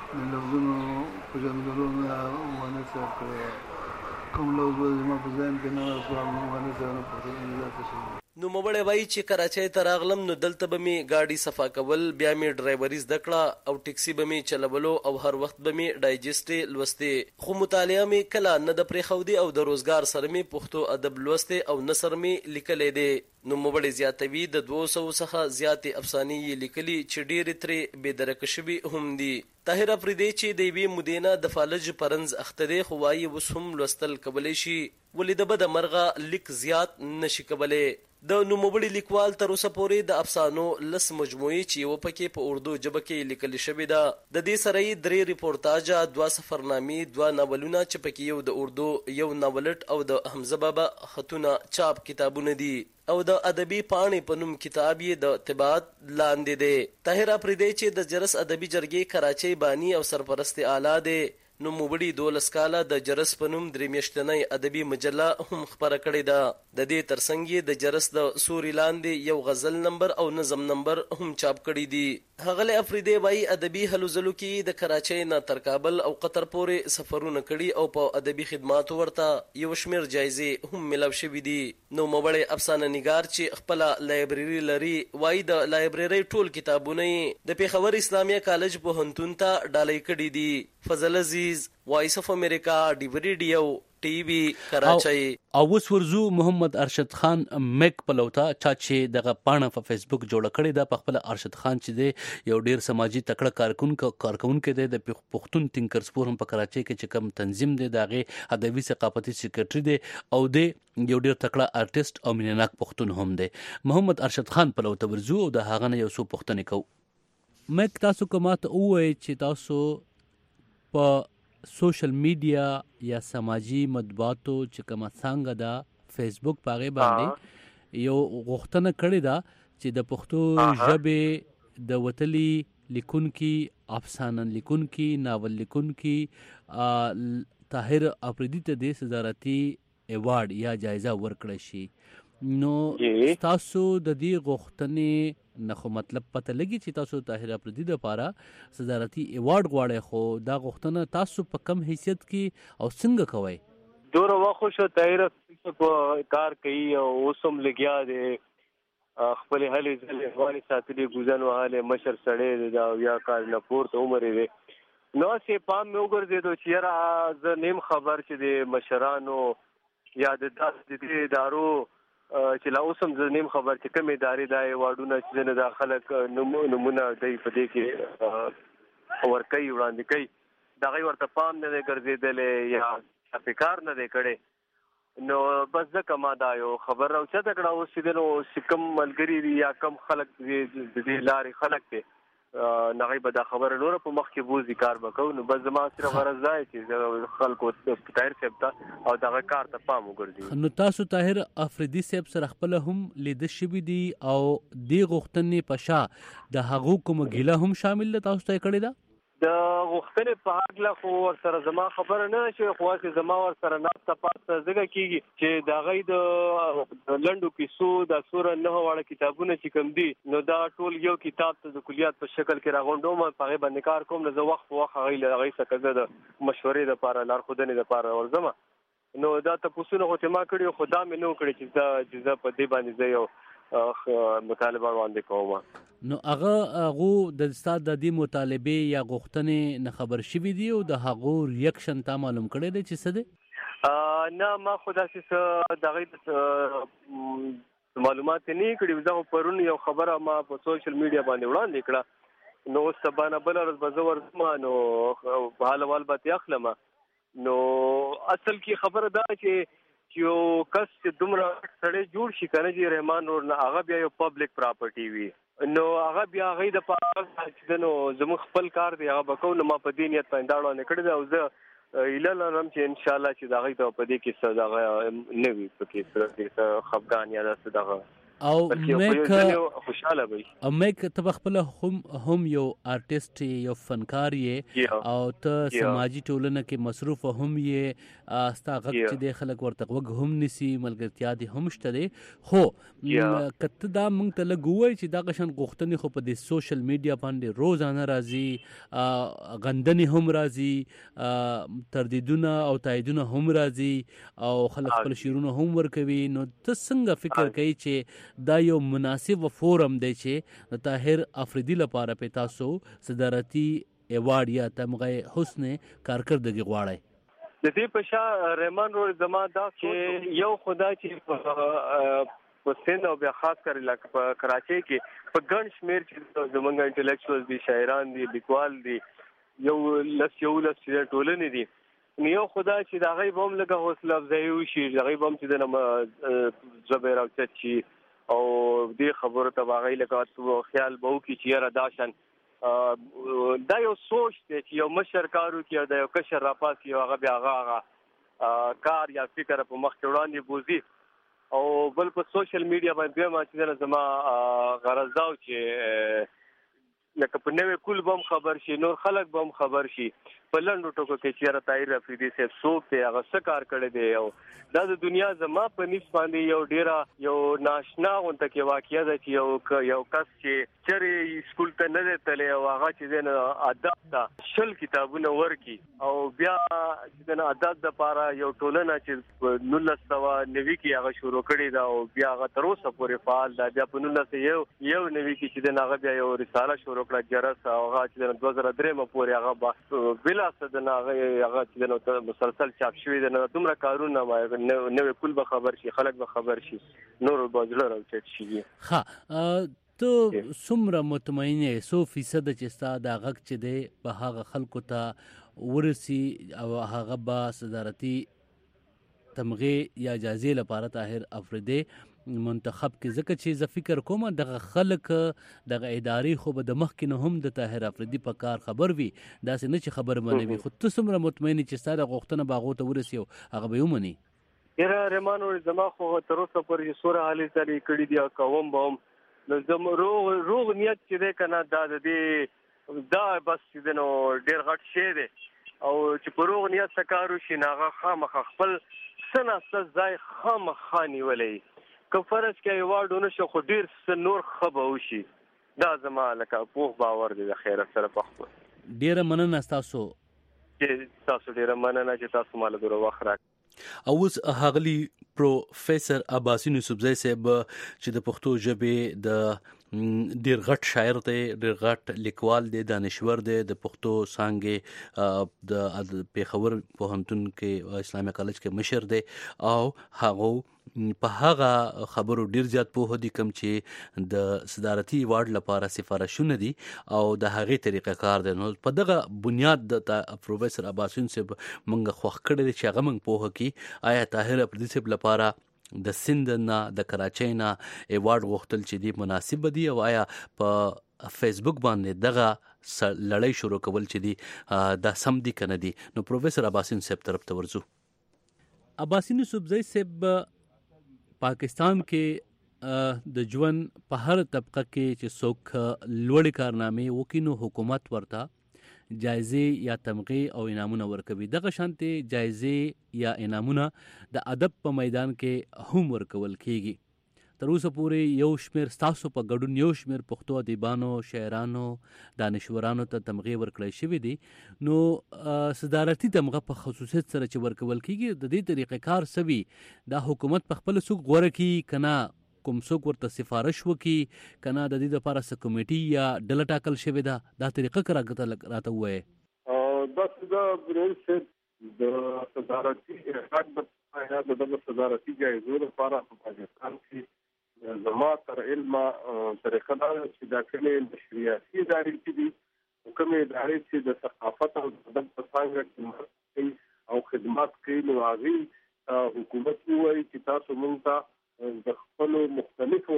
د لفظونو پېژندلو نه ونه صاحب کړی کوم لفظ به زما په ذهن کې نه راسوه ونه صاحب نه پوهېږم. نو مبړی وایي چې کراچۍ ته راغلم نو دلته به مې ګاډي صفا کول، بیا مې ډرایوري زده کړه او ټیکسي به مې چلولو او هر وخت به مې ډایجسټې لوستې. خو مطالعه مې کله نه د پرېښودې او د روزګار سره مې پښتو ادب لوستې او نثر مې لیکلی دی. نو مبړی زیاتوي د 200 څخه زیاتې افسانې یې لیکلي چې ډېرې ترې بېدرکه شوي هم دي. طاهر افریدی چې د یوې مودې نه د فالج پرنز اخته دی خو وایي اوس هم لوستل کولی شي، ولې د بده مرغه لیک زیات نشي کولی. د نوموړي لیکوال تر اوسه پورې د افسانو 10 مجموعې چې یوه پکې په اردو ژبه کې لیکل شوې ده. د دې سره یې 3 ریپورتاژه، 2 سفرنامې، 2 ناولونه چې پکې یو د اردو، یو ناولټ او د حمزه بابا خطونه چاپ کتابونه دي او د ادبي پاڼې په نوم کتاب یې د طباعت لاندې دی. طاهر افریدی چې د جرس ادبي جرګې کراچۍ بانی او سرپرست اعلی دی، نو مبړي 12 کاله د جرس په نوم 3 میاشتنۍ ادبي مجله هم خپره کړې ده. د دې ترڅنګ یې د جرس د سوري لاندې یو غزل نمبر او نظم نمبر هم چاپ کړي دي. ښاغلی افریدی وایي ادبي هلو ځلو کې د کراچۍ نه تر کابل او قطر پورې سفرونه کړي او په ادبي خدماتو ورته یو شمېر جایزې هم ملاو شوي دي. نو مبړی افسانه نګار چې خپله لایبرري لري وایي د لایبررۍ ټول کتابونه یې د پېښور اسلامیه کالج پوهنتون ته ډالۍ کړي دي. فضل عزیز، وایس اف امریکا، ډیو ریډیو، ټي وي، کراچۍ. او اوس ورزو محمد ارشد خان میک پلوتا چا چې دغه پاڼه په فیسبوک جوړه کړې ده. په خپل ارشد خان چې دی یو ډیر سماجی تکړه کارکونکو دی، د پښتون تینکرز فورم په کراچۍ کې چې کوم تنظیم دی دغه ادبي ثقافتي سیکریټري دی او دی یو ډیر تکړه آرټیست او مینناک پښتون هم دی. محمد ارشد خان پلوتا ورزو او د هغه نه یو څو پوښتنې کوو. میک تاسو کومه ته وایي چې تاسو په سوشل میډیا یا سماجی مطبوعاتو چې کومه څنګه ده فیسبوک په هغې باندې یو غوښتنه کړې ده چې د پښتو ژبې د وتلي لیکونکي، افسانه لیکونکي، ناول لیکونکي طاهر افریدي ته د صدارتي ایوارډ یا جایزه ورکړی شي. نو تاسو د دې غوښتنې نه خو مطلب پته لګي چې تاسو طاهر افریدي لپاره صدارتي ایوارډ غواړئ، خو دا غوښتنه تاسو په کم حیثیت کې او څنګه کوئ؟ دوره وخت شو طاهر په کار کوي او اوس هم لګیا دی، خپل هلې ځلې افغاني ساتلي ګوزن وهاله مشر سړی دی دا یا کال نه پورته عمر دی. نو سه پام مې وګرځېدو چې یاره زه نیم خبر چې د مشرانو یا د داسې ادارو چې لا اوس هم زه نیم خبر چې کوم ادارې دا ایوارډونه چې نه دا خلک نمونه دی په دې کې ورکوي وړاندې کوي دغه ورته پام نه دی ګرځېدلی یا فکر نه دی کړی. نو بس ځکه ما دا یو خبر راوچته کړه اوس چې نو چې کوم ملګري دي یا کوم خلک د دې لارې خلک دی نغې به دا خبره نور په مخ کې بوزي کار وکړو. نو بس زما صرف غرض دی چې خلکو طاهر صاحب ته او دغه کار ته پام وګرځي. نو تاسو طاهر افریدي صاحب سره خپل هم لیده شوي دي او دې غوښتنې په شا د هغو کومه ګیله هم شامل ده تاسو ته کړې ده؟ د غوښتنې په هکله خو ورسره زما خبره نه شوې، خو هسې زما ورسره ناسته پاسته ځکه کېږي چې د هغوی د لنډو کیسو دا څوره 9 واړه کتابونه چې کوم دي نو دا ټول یو کتاب ته د کلیات په شکل کې راغونډوم، په هغې باندې کار کوم. نو زه وخت په وخت هغوی څخه زه د مشورې دپاره لارښودنې دپاره ورځم. نو دا تپوسونه خو چې ما کړي خو دا مې نه و کړی چې زه په دې باندې زه یو مطالبه وړاندې کوم. نو هغه د ستا د دې مطالبې یا غوښتنې نه خبر شوي دي او د هغو ریاکشن تا معلوم کړی دی چې څه دی؟ نه ما خو داسې څه د هغوی معلومات نه کړي. زه پرون یو خبره ما په سوشل میډیا باندې وړاندې کړه، نو اوس سبا نه بله ورځ به زه ورځم نو حال احوال به ترې اخلم. نو اصل کې خبره دا چې یو کس چې دومره سړی جوړ شي که نه چې رحمان نور نه هغه بیا یو پبلک پراپرټي وي نو هغه بیا هغوی دپاره چې نو زموږ خپل کار دی هغه به کوو. نو ما په دې نیت باندې دا وړاندې کړی دی او زه هیله لرم چې انشاءالله چې د هغوی ته په دې کې څه دغه نه وي پکې څه خفګان یا داسې دغه او مېک خوشاله وي او مېک ته خپل هم یو آرټیست یو فنکار یې او ته سماجی ټولنه کې مصروف هم یې ستا غږ چې د خلک ورته وګ هم نسی ملګرتیا دي هم شته دي خو کته دا مونږ ته لګوي چې دا قشن غوښتنې خو په د سوشل میډیا باندې روزانه راځي غندنې هم راځي تردیدونه او تاییدونه هم راځي او خلک خپل شیرونه هم ورکوي نو ته څنګه فکر کوي چې دا یو مناسب فورم دی چې د طاهر افریدي لپاره په تاسو صدارتي ایوارډ یا تمغه حسن کارکردګي غواړي د دې په شا رحمان رو زما دا چې یو خدا چې په سند او بیا خاص کر علاقې په کراچۍ کې په ګڼ شمیر چې زمونږ انټلیکچوالز دي شاعران دي لیکوال دي یو لس ټولنې دي نیو خدا چې دا غي بم لګه حوصله افزایی وشي دا غي بم چې د زبیر او چچي او دې خبره ته واغی لګا خیال بو کی چیرې داشن دا یو سوچ دی چې یو مشر کارو کې دا یو کشر راپاس یو هغه بیا هغه کار یا فکر په مخ کې وړاندې بوزي او بل په سوشل میډیا باندې ما چې زما غرض دا چې لکه په نوې کول بم خبر شي نور خلک بم خبر شي په لندو ټکو کې چیرې طاهر افریدي صاحب څوک دی هغه څه کار کړی دی او دا د دنیا زما په نس باندې یو ډیره یو ناشنا غونډه کې واقعیا ده چې یو کس چې چېرې سکول ته نه تللی او هغه چې نه ادب ته شل کتابونه ورکی او بیا چې نه ادب د لپاره یو ټولنه چې 1990 کې هغه شروع کړی دا او بیا هغه تر اوسه پورې فعال ده بیا په 1990 کې چې نه هغه بیا یو رساله شروع کړه جرس او هغه چې 2003 پورې هغه بلا صدنا هغه چې نو مسلسل چاپ شوی دی نو دومره کارونه نو کول به خبر شي خلک به خبر شي نور بازلو راوچت شي ها ته څومره مطمئنه 100% چې ستا دا غږ چې دی په هغه خلکو ته ورسی او هغه با صدارتي تمغه یا اجازه لپاره طاهر افریدي منتخب کې ځکه چې ز فکر کوم دغه خلک دغه ادارې خو به د مخ کې نه هم د طاهر افریدي په کار خبر وي دا څه نه چې خبر باندې وي خو ته څومره مطمئن چې ستاره غوښتنه باغو ته ورسیو هغه به ومني یره رحمان او زما خو تر اوسه پورې سوره حالې تلې کړي دی کوم بم نو زم روغ نیت چې ده کنه دا بس چې نو ډیر غټ شی دی او چې په روغ نیت سکارو شي ناغه خامخ خپل سناسته ځای خامخانی ولې کفرس کې ایوارډونه شو خو ډیر نور خبوشي دا زما لکه پوخ باور دی د خیر سره په خپل ډیر مننه تاسو ډیر مننه چې تاسو مال درو وخره او اوس هغلی پروفیسور عباسی یوسفزئی صاحب چې د پښتو ژبې د ډیر غټ شاعر دی ډیر غټ لیکوال دی دانشور دی د پښتو څانګې د پیښور پوهنتون کې اسلامي کالج کې مشر دی او هغه په هغه خبرو ډیر زیات پوه دي کوم چې د صدارتي ایوارډ لپاره سفارشونه دي او د هغې طریقه کار دی نو په دغه بنیاد د پروفیسور عباسی صاحب موږ خوښ کړی چې هغه موږ پوه کی آیا طاهر افریدي صاحب لپاره د سند نه د کراچۍ نه ایوارډ غوښتل چې دی مناسب دي او آیا په فیسبوک باندې دغه لړۍ شروع کول چې دی دا سم دي کنه دي نو پروفیسور عباسی صاحب طرف ته ورځو عباسی یوسفزئی صاحب پاکستان کې د ژوند په هر طبقه کې چې څوک لوړ کارنامې وکینو حکومت ورته جایزه یا تمغه او انعامونه ورکوي دغه شانتي جایزه یا انعامونه د ادب په میدان کې هم ورکول کیږي تر اوسه پورې یو شمیر تاسو په ګډون یو شمیر پښتو ادیبانو شاعرانو دانشورانو ته تمغه ورکړی شوی دی نو صدارتي تمغه په خصوصیت سره چې ورکول کیږي د دې طریقې کار سوي دا حکومت په خپل سوق غوړه کی کنا کوم څوک ورته سفارش وکي کنا د دې لپاره س کمیټي یا ډله ټاکل شوی دا طریقه کراګه راته وای دا برول سے د صدارتي حق د صدارتي جایزو لپاره په پاکستان کې زما تر علم طریقه دا چې دا کله نشریاتي ادارې چې دي کومې ادارې چې د ثقافت او ادب په څنګه کې او خدمات کوي نو هغه حکومت وایي چې تاسو مونږ ته د خپل مختلفو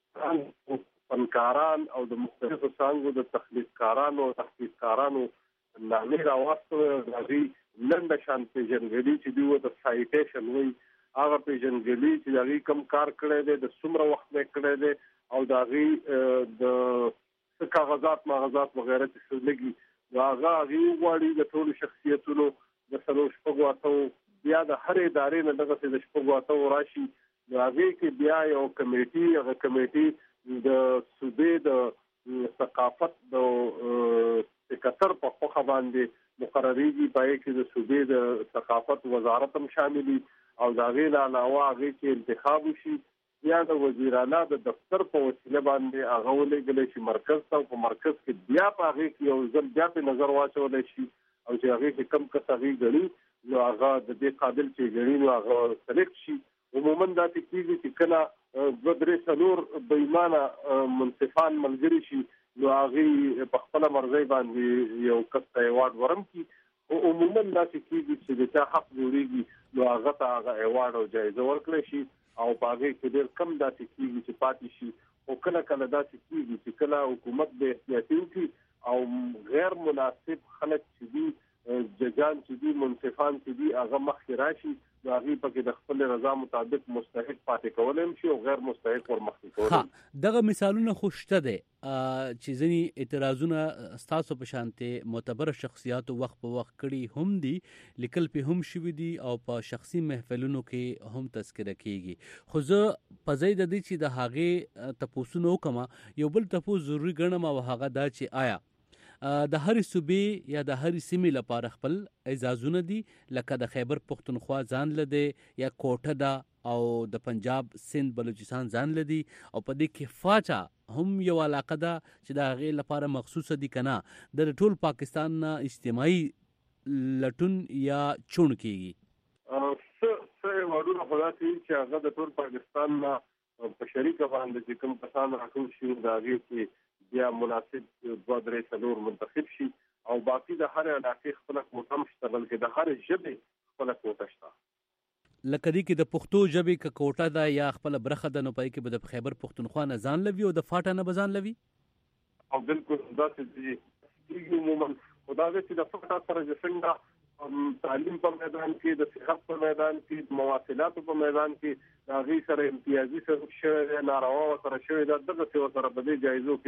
فنکاران او د مختلفو څنګه د تخلیقکارانو او تحقیقکارانو نامې راوستو راځي نن د شانتي جنګلي چې دوی د سایټیشن وایي هغه پیژنګلي چې هغه کم کار کړی دی د څومره وخت یې کړی دی او د هغه د کاغذات وغیرہ چې لګي هغه غواړي د ټول شخصیتونو د سلو شپږو بیا د هر ادارې نه دغه د شپږو راشي هغه کې بیا یو کمیټي د صوبې د ثقافت د سکتر په خوا باندې مقرریږي پای کې د صوبې د ثقافت وزارت هم شاملي او دا غیر علاوه هغه کې انتخاب شي یا د وزیرانه د دفتر په وسیله باندې هغه ولګل شي مرکز ته او په مرکز کې بیا په هغه کې یو ځل بیا په نظر واچول شي او چې هغه کې کم کسي غړي نو هغه د دې قابل چې غړي نو هغه سلیکټ شي عموما دا کیږي چې کله د درې څلور بېمانه منصفان ملګري شي نو هغه په خپل مرزي باندې یو کس ایوارډ ورم کی او عموما دا کیږي چې د چا حق جوړيږي نو هغه ته هغه ایوارډ او جایزه ورکړي شي او باغې کې ډېر کم داسې کیږي چې پاتې شي او کله داسې کیږي چې کله حکومت به احتیاطي وکړي او غیر مناسب خلک چې دي ججان چې دي منصفان چې دي هغه مخکې راشي نو هغه پکې د خپل رضا مطابق مستحق پاتې کولای شي او غیر مستحق ورمخکې کولای دغه مثالونه خوشته دي چې ځینی اعتراضونه ستاسو په شانته معتبر شخصیات وخت په وخت کړي هم دي لیکل په هم شوي دي او په شخصي محفلونو کې هم تذکره کیږي خو زه په ځای د دې چې د هغه تپوسونو کما یو بل تپوس ضروری ګڼم او هغه دا چې آیا د هر صوبې یا د هر سیمې لپاره خپل اعزازونه دي لکه د خیبر پختونخوا ځان لده یا کوټه دا او د پنجاب سند بلوچستان ځان لدی او په دې کې فاچا هم یو علاقه ده چې د هغې لپاره مخصوصه دي کنه د ټول پاکستان نه اجتماعي لټون یا چون کیږي څه وړونه خلاصي چې هغه د ټول پاکستان نه په شریکه باندې چې کوم کسان راټول شي دا هغه بیا مناسب 2-3 څلور منتخب شي او باقي د هر علاقې خپل کوټه مشته بلکې د هر ژبې خپل کوټه شته لکه دې کې د پښتو ژبې ک کوټه ده یا خپل برخه د نو پای کې به د خیبر پختونخوا نه ځان لوي او د فاټا نه بزان لوي او بالکل دا چې عموما خدای دې چې د فاټا سره څنګه تعلیم په میدان کې د صحت په میدان کې د مواصلات په میدان کې د غي سره امتیازي سره شوی ناروا سره شوی د دغه څه سره په دې جایزو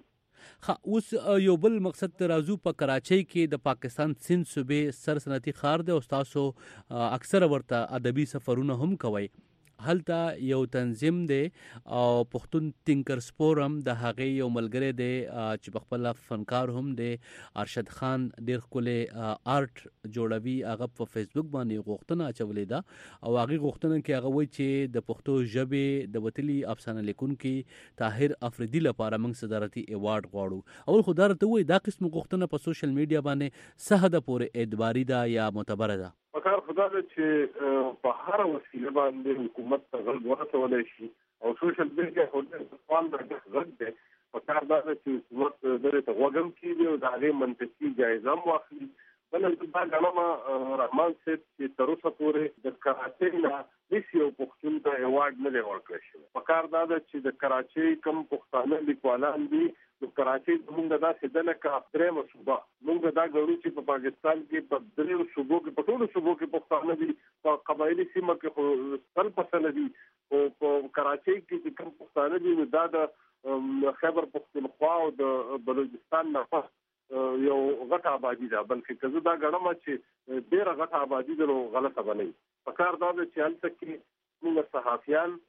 کې اوس یو بل مقصد ترازو په کراچۍ کې د پاکستان سند صوبې سر صنعتي ښار دی او تاسو اکثر ورته ادبي سفرونه هم کوي هلته یو تنظیم دی او پښتون تینکرز فورم د هغې یو ملګری دی چې په خپل فنکار هم دی ارشد خان ډېر ښکلی آرټ جوړوي هغه په فیسبوک باندې غوښتنه اچولې ده او هغې غوښتنه کې هغه وایي چې د پښتو ژبې د وتلي افسانه لیکونکي طاهر افریدي لپاره موږ صدارتي ایوارډ غواړو اول خو دا راته وایي دا قسم غوښتنه په سوشل میډیا باندې څه حده پورې اعتباري ده یا معتبره ده پکار خدا دې چې په هر وسیله باندې حکومت ته غږ ورسولای شي او سوشل میډیا خو د ځوان د غږ دی پکار دا چې حکومت درته وګم کیږي او د هغې منطقي جایزه واخلي بل دا غواړم رحمان صاحب چې تر اوسه پورې د کراچۍ نه هیڅ یو پښتون ته ایوارډ نه دی ورکړل شوی پکار دا چې د کراچۍ کم پښتانه لیکوالان دي د کراچۍ زموږ داسې ده لکه درېمه صوبه موږ دا ګورو چې په پاکستان کې په درېیو صوبو کې په ټولو صوبو کې پښتانه دي په قبایلي سیمه کې خو 100% دي او په کراچۍ کې چې کوم پښتانه دي دا د خیبر پختونخوا او د بلوچستان نه یو غټه آبادی ده بلکې که زه دا ګڼم چې ډېره غټه آبادي ده نو غلطه به نه وي پکار دا ده چې هلته کې زموږ صحافیان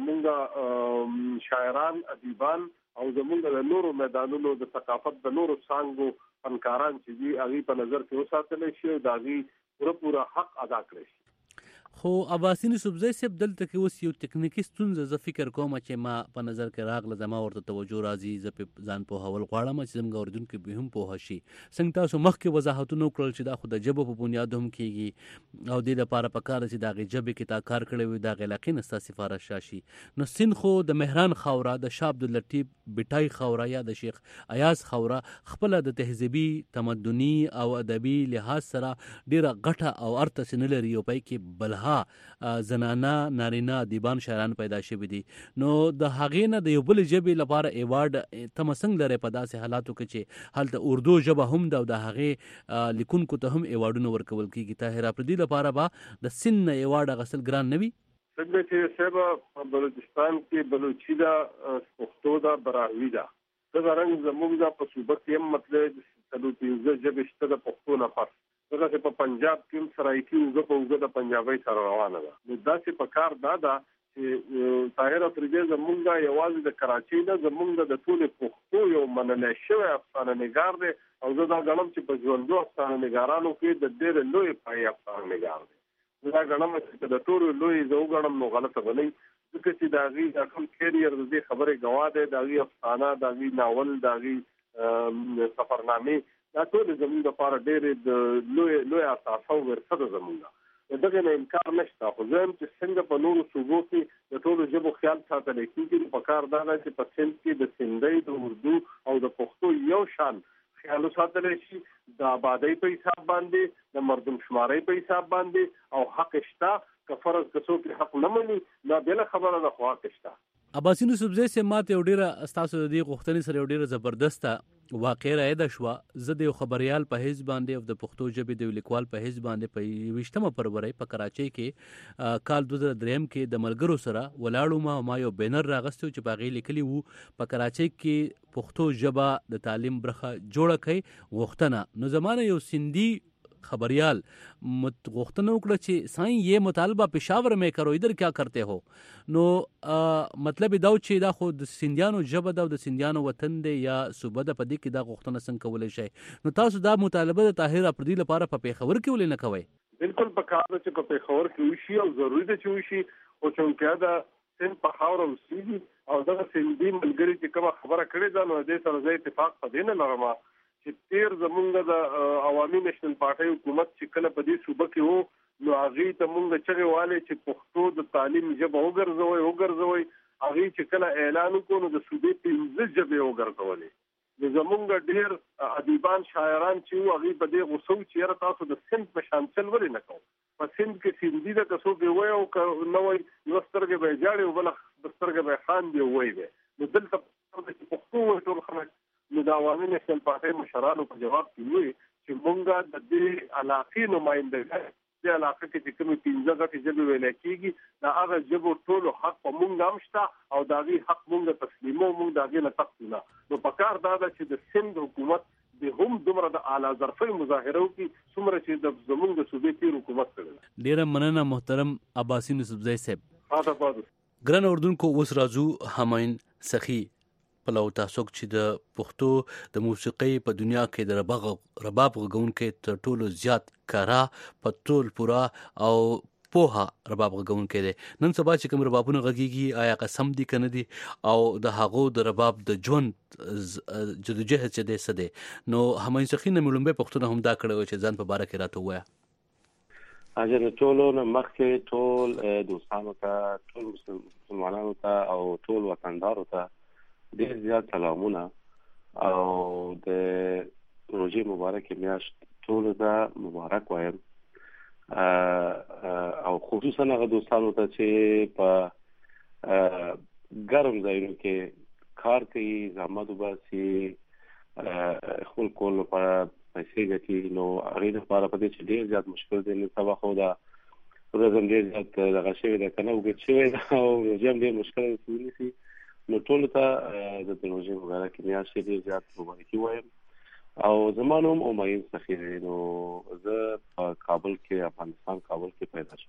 زموږ شاعران ادیبان او زموږ د نورو میدانونو د ثقافت د نورو څانګو فنکاران چې دي هغې په نظر کې وساتلی شي او د هغې پوره حق ادا کړی شي خو عباسین صوبزی صاحب دلته کې اوس یو تکنیکی ستونزه زه فکر کوم چې ما په نظر کې راغله زما ورته توجه راځي زه په ځان پوهول غواړم چې زموږ اردوونکي به هم پوه شي څنګه تاسو مخکې وضاحتونه وکړل چې دا خو د ژبو په بنیاد هم کیږي او دې لپاره پکار چې د هغې ژبې کې تا کار کړی وي د هغې علاقې نه ستا سفارش راشي نو سند خو د مهران خاوره د شاه عبداللطیف بټای خاوره یا د شیخ ایاز خاوره خپله د تهذیبي تمدني او ادبي لحاظ سره ډېره غټه او ارته سینه لري او پای کې بلها زنانه نارینه ادیبان شاعران پیدا شوي دي نو د هغې نه د یو بل ژبې لپاره ایوارډ تمه څنګه لرئ په داسې حالاتو کې چې هلته اردو ژبه هم ده او د هغې لیکونکو ته هم ایوارډونه ورکول کېږي طاهر افریدي لپاره به د سند نه ایوارډ اخیستل ګران نه وي څنګه چې سبا بلوچستان کې بلوچي دا پښتو دا براوي دا څنګه زموږ دا په صوبه کې هم مطلب تلوتیزه جبه شته د پښتو نه پس څنګه په پنجاب کې سرایکی وګړو د پنجابي سره روانه ده نو دا چې په کار دا چې طاهر افریدي زمونږ یوازې د کراچۍ نه زمونږ د ټول پښتو یو منل شوی افسانه نگار دی او زه دا غنم چې په ژوندو افسانه نگارانو کې د ډېر لوی پای افسانه نگار دی دا غنم چې د ټول لوی زو غنم نو غلطه غلي ځکه چې دا غي د ټول کیریئر د خبره غوا ده دا غي افسانه دا غي ناول دا غي سفرنامه دا ټول زموږ لپاره ډېر د لوی اساس او ورثه ده زموږ دغه نه انکار نشته خو زم چې څنګه په نورو صوبو کې د ټولو ژبو خیال ساتل کېږي په کار دا چې په سند کې د سندۍ د اردو او د پښتو یو شان خیال ساتل شي د آبادی په حساب باندې د مردم شمارۍ په حساب باندې او حق شته که فرض کسو کې حق نه مني دا بل خبره ده خو حق شته عباسین یوسفزی سه ماته یو ډیره استاسو د دې غوښتنې سره یو ډیره زبردسته واقع راځي شو زه د خبريال په حیث باندې او د پښتو ژبې د لیکوال په حیث باندې په 28 فروری په کراچۍ کې کال 2003 کې د ملګرو سره ولاړو ما یو بینر راغستو چې باغې لیکلی وو په کراچۍ کې پښتو ژبه د تعلیم برخه جوړه کړي غوښتنه نو زمانه یو سندي خبریال غوښتنه وکړه چې ساين یہ مطالبہ پېښور میں کرو ادھر کیا کرتے ہو نو مطلب دا چې دا خو د سندیانو ژبه دا د سندیانو وطن دی یا صوبه د پدې کې دا غوښتنه څنګه کولای شي نو تاسو دا مطالبه د طاهر افریدي لپاره په پېښور کې ولې نه کوئ بالکل په کار چې په پېښور کې وشي او ضروري ده چې وشي او چې دا سن په خاور او سیدي او دا سندي ملګری چې کومه خبره کړې ده نو دې سره زه اتفاق پدې نه لرم چې تیر زمونږ د عوامي نېشنل پارټي حکومت چې کله په دې صوبه کې وو نو هغه ته مونږ چغې والے چې پښتو د تعلیم ژبه وګرځوي هغه چې کله اعلان وکړو نو د صوبې 15 ژبې وګرځولې د زمونږ ډېر ادیبان شاعران چې هغه په دې غوسو چې تاسو د سند په شان چل ولې نه کوو په سند کې سندي د کسو به وای او نو یو سترګې به جاړي او بل سترګې به خان دی وای دی نو دلته په پښتو ټول خلک نو د عوامي نېشنل پارټي مشرانو په جواب کې وی چې مونږه د دې علاقې نمائندګي د علاقې کې کومې 15 غټي ژبې ویل کېږي دا هغه ژبو ټول حق په مونږ امشته او دا غي حق مونږ تسلیمو مونږ دا غي نه تخصیله نو په کار دا چې د سند حکومت د هم دومره د اعلی ظرفي مظاهره وکي څومره چې د زمونږ د صوبې تیر حکومت کړل ډیره مننه محترم عباسین یوسفزی صاحب آباد ګران اردوونکو اوس راځو هماین سخی پلو تاسو چې د پښتو د موسیقۍ په دنیا کې د رباب غږونکو تر ټولو زیات کارا په ټول پورا او پوها رباب غږونکو دي نن سبا چې کوم ربابونه غږیږي آیا قسم دي کنه دي او د هغو د رباب د ژوند جدوجهد چې دي سده نو هماین سخی نه ملومبه پښتون هم دا کړو چې ځان په باره کې راته وایا اجازه ټولو نه مخکې ټول دوستانو ته ټول مسلمانانو ته او ټول وطندارو ته ډېر زیات سلامونه او د روزي مبارک میاشت ټول ته مبارک وایم او خصوصا هغه دوستانو ته چې په ګرم ځایونو کې کار کوي زحمت وباسي خپل کول لپاره پیسې ګټي نو هغه لپاره په دې چې ډېر زیات مشکل دي نو سبا خو دا ورځم ډېر زیات دغه شوی ده کنه وګت شوی ده او روزم ډېر مشکل دي نو ټول ته د روزي مبارک میاشت ډېر زیات مبارکي وایم او زمانوم امین سخی نو زه په کابل کې افغانستان کابل کې پیدا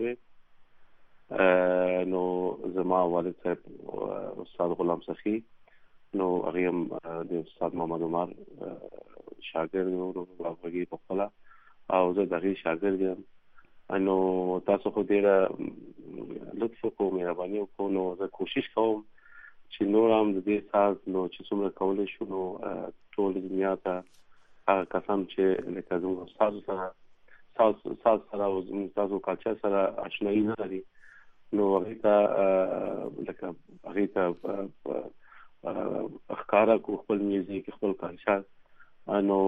شوم نو زما والد صاحب استاد غلام سخی نو هغه د استاد محمد عمر شاګرد نو هغه په خپل او زه دغه شاګرد یم نو تاسو خو ډېر لطف کوئ مهرباني وکړئ نو زه کوشش کوم چې نور هم د دې ساز نو چې څومره کولای شو نو ټول دنیا ته هغه کسان چې لکه زموږ ساز سره او زموږ تاسو کلچر سره آشنایي نه لري نو هغه ته لکه هغه ته ښکارا کو خپل میوزیک خپل کلچر نو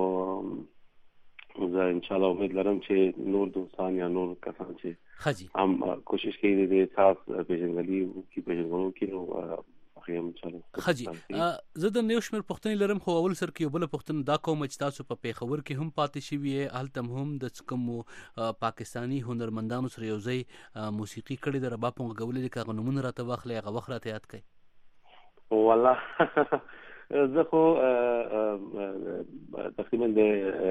زه ان شاء الله امید لرم چې نور دوستان یا نور کسان چې هم کوشش کوي د تاسو پیژنګلي کی پیژنګلو کې نو خیم چلو خجی زه د نیو شمیر پښتني لرم خو اول سر کې بل پښتون دا کوم چې تاسو په پیښور کې هم پاتې شوی هلته هم د کوم پاکستانی هنرمندانو سره یو ځای موسیقي کړې د رباب په غولې کې غنمون راته واخلې هغه وخت راته یاد کړئ والله زه خو تقریبا د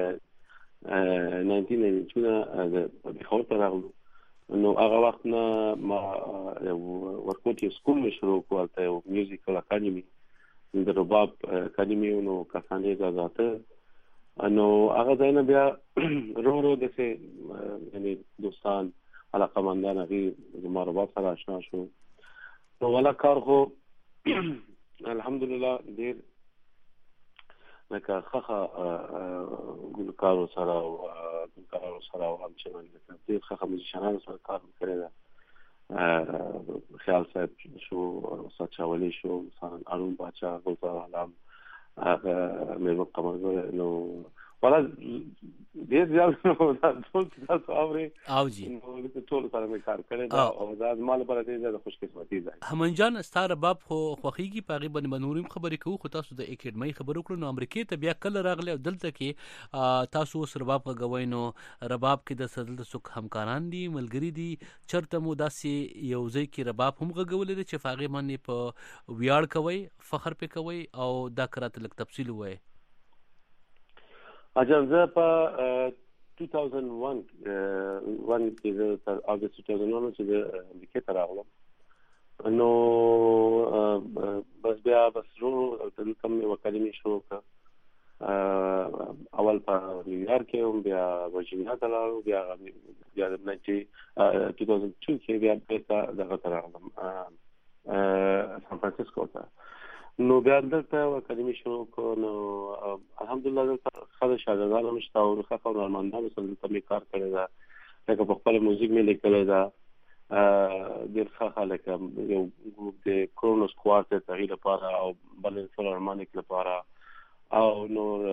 1992 د پیښور ته راغلم نو هغه وخت نه ما ورکوټ یو سکول مې شروع کړ ته یو میوزیکل اکیډمي د رباب اکیډمي نو کسانې زاته نو هغه ځای نه بیا رو د څه یعنی دوستان علاقمندان هغه زما رباب سره آشنا شو نو ولا کار خو الحمدلله ډیر لکه خخه ګلکارو سره او ګلکارو سره او هم چې من ډیر خخه موزیشنانو سره کار کړی دا خیال صاحب شو استاد شاولی شو مثلا ارون باچا ګلزار علام مېرمن قمرګل نو ولا ډیر ځل نو دا ټول تاسو اوري او جی نو ټول سره مې کار کړی دا او دا مال پر دې د خوش قسمتي ځای همن جان ستاره باب خو خوخيږي پاغي باندې منوریم خبرې کوو خو تاسو د اکیډمي خبرو کړو نو امریکای ته بیا کله راغلی او دلته کې تاسو سره رباب غوي نو رباب کې د سدل سک همکاران دي ملګری دي چرته مو داسې یو ځای کې رباب هم غوولې چې فاغي باندې په ویاړ کوي فخر په کوي او دا کراته لک تفصیل وای اجازه زه په 2001 کې د اگست 2001 چې د امریکا ته راغلم نو بس بیا بس رو د کوم وکالمي شروع کړ اول په نیویارک کې بیا ورجینیا ته لاړو بیا د 2002 کې بیا په دغه ته راغلم سان فرانسیسکو ته نو بیا دلته اکیډمي شروع کړو نو الحمدلله دلته خاصه شاګردان هم شته او خاصه هنرمندانو سره دلته مې کار کړی دا لکه په خپل موزیک مې لیکلی دا ډېر ښه لکه یو ګروپ د کرونوس کوارټټ هغې لپاره او بل فلارمونیک لپاره او نور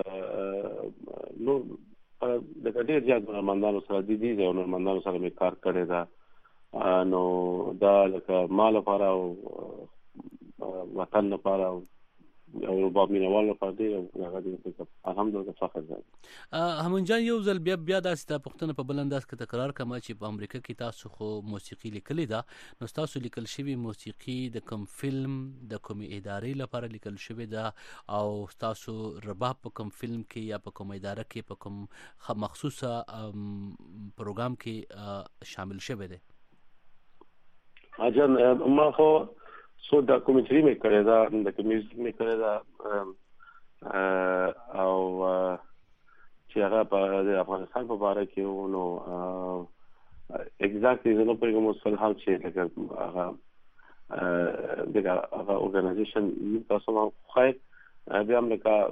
لکه ډېر زیات هنرمندانو سره دي هنرمندانو سره مې کار کړی دا نو دا لکه ما لپاره او وطن لپاره او رباب مینوال لپاره دی هغه د الحمدلله فخر دی همون جان یو ځل بیا داسې تا پښتنه په بلنداز کې تکرار کما چې په امریکا کې تاسو خو موسیقي لیکلې ده نو تاسو لیکل شوی موسیقي د کوم فلم د کوم ادارې لپاره لیکل شوی ده او تاسو رباب په کوم فلم کې یا په کوم اداره کې په کوم مخصوصه پروګرام کې شامل شوی دی اجازه ما خو سو ډاکومنټري مې کړی دا د میوزیک مې کړی دا او چې هغه په افغانستان په اړه کې نو اګزاکټلی زه نو پوهېږم اوس فلحال چې لکه هغه دغه اورګنایزیشن تاسو ما خو بیا هم لکه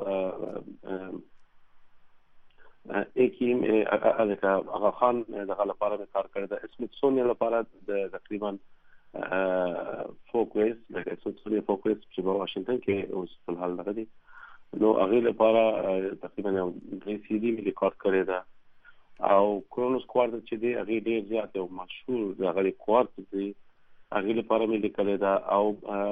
اکیم هغه خان دغه لپاره مې کار کړی دا اسمیتسونین لپاره د تقریبا فوکویس لکه سوتونی فوکویس چې په واشنگټن کې اوس په حال لري نو هغه لپاره تقریبا یو سی ډي مې ریکارډ کړی دا او کرونوس کوارټ چې دی هغه ډیر زیات او مشهور د هغه کوارټ دی هغه لپاره مې لیکلی دا او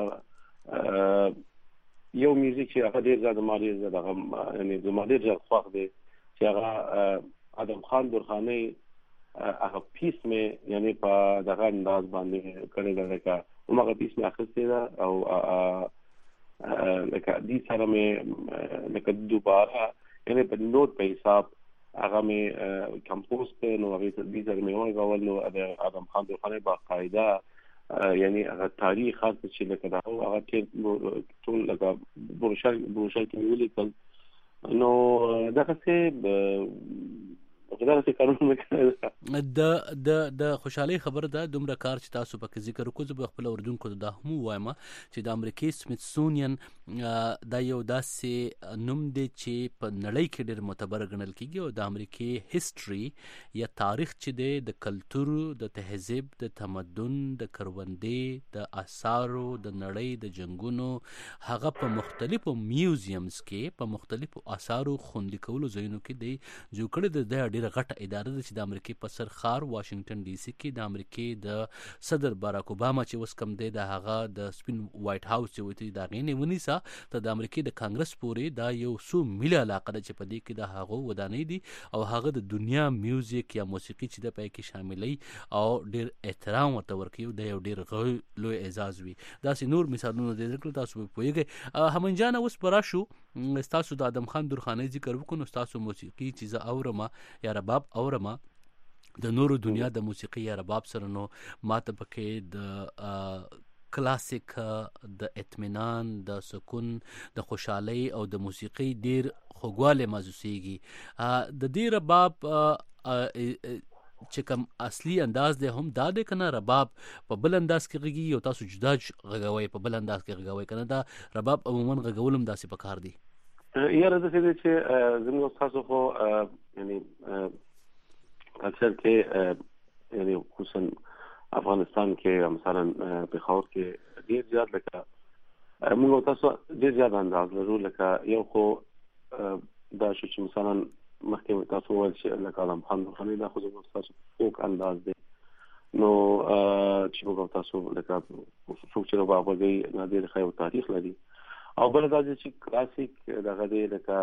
یو میوزیک چې هغه ډیر زیات مالي زده یعنی زما ډیر زیات خوښ دی چې هغه ادم خان درخاني هغه پیس مې یعنی په دغه انداز باندې کړی دا لکه هغه پیس مې اخیستې ده او لکه دې سره مې لکه دوباره یعنی په نوٹ په حساب هغه مې کمپوز کړ نو هغه دې سره مې وغوړل نو د ادم خان درخاني باقاعده یعنی هغه تاریخ خاص چې لکه دا هغه ټول لکه بروشر کې ولیکل نو دغه څه د خوشحالي خبر ده دومره کار چې تاسو په ذکر کوو په خپل اردوونکو دا هم وایم چې د امریکای سمیتسونین دا یو داسې نوم دی چې په نړۍ کې ډېر معتبر ګڼل کیږي او د امریکای هیستوري یا تاریخ چې دی د کلتور د تهذیب د تمدن د کروندې د آثارو د نړۍ د جنگونو هغه په مختلفو میوزیمز کې په مختلفو آثارو خوندي کولو ځایونو کې دی جوړ کړی د ډیره غټه اداره ده چې د امریکای په سر ښار واشنگټن ډي سي کې د امریکای د صدر باراک اوباما چې اوس کوم دی د هغه د سپین وایټ هاوس چې وتی دا غینې ونیسا ته د امریکای د کانګرس پورې دا یو سو میله علاقه ده چې په دې کې د هغه ودانۍ دي او هغه د دنیا میوزیک یا موسیقي چې د پای کې شاملې او ډیر احترام ورته ورکوي د یو ډیر لوی اعزاز وي. دا سي نور مثالونه د ذکر تاسو په پوهیږئ. همن جان اوس پراشو تاسو د ادم خان درخانۍ ذکر وکړو تاسو موسیقي چیز اورما یا رباب اورما د نورو دنیا د موسیقي یا رباب سره نو ماته پکې د کلاسیک د اطمینان د سکون د خوشحالي او د موسیقي ډیر خوږواله محسوسيږي. د دې رباب چې کوم اصلي انداز دی هم دا د کنه رباب په بل انداز کې غږی او تاسو جدا غږوي په بل انداز کې غږوي کنه دا رباب عموما غږولم داسې پکار دی. یاره د څه چې زموږ تاسو خو یعنی اکثر کې یعنی خصوصا افغانستان کې مثلا پېښور کې ډیر زیات لکه موږ تاسو ډیر زیات انداز لرو لکه یو خو دا چې مثلا مخکې تاسو وایي چې لکه علم خان درخانۍ دا خو زموږ تاسو فوک انداز دی نو چې موږ تاسو لکه څوک چې رباب وایي نه ډېر ښه یو تاریخ لري او بل دا چې کلاسیک دغه دی لکه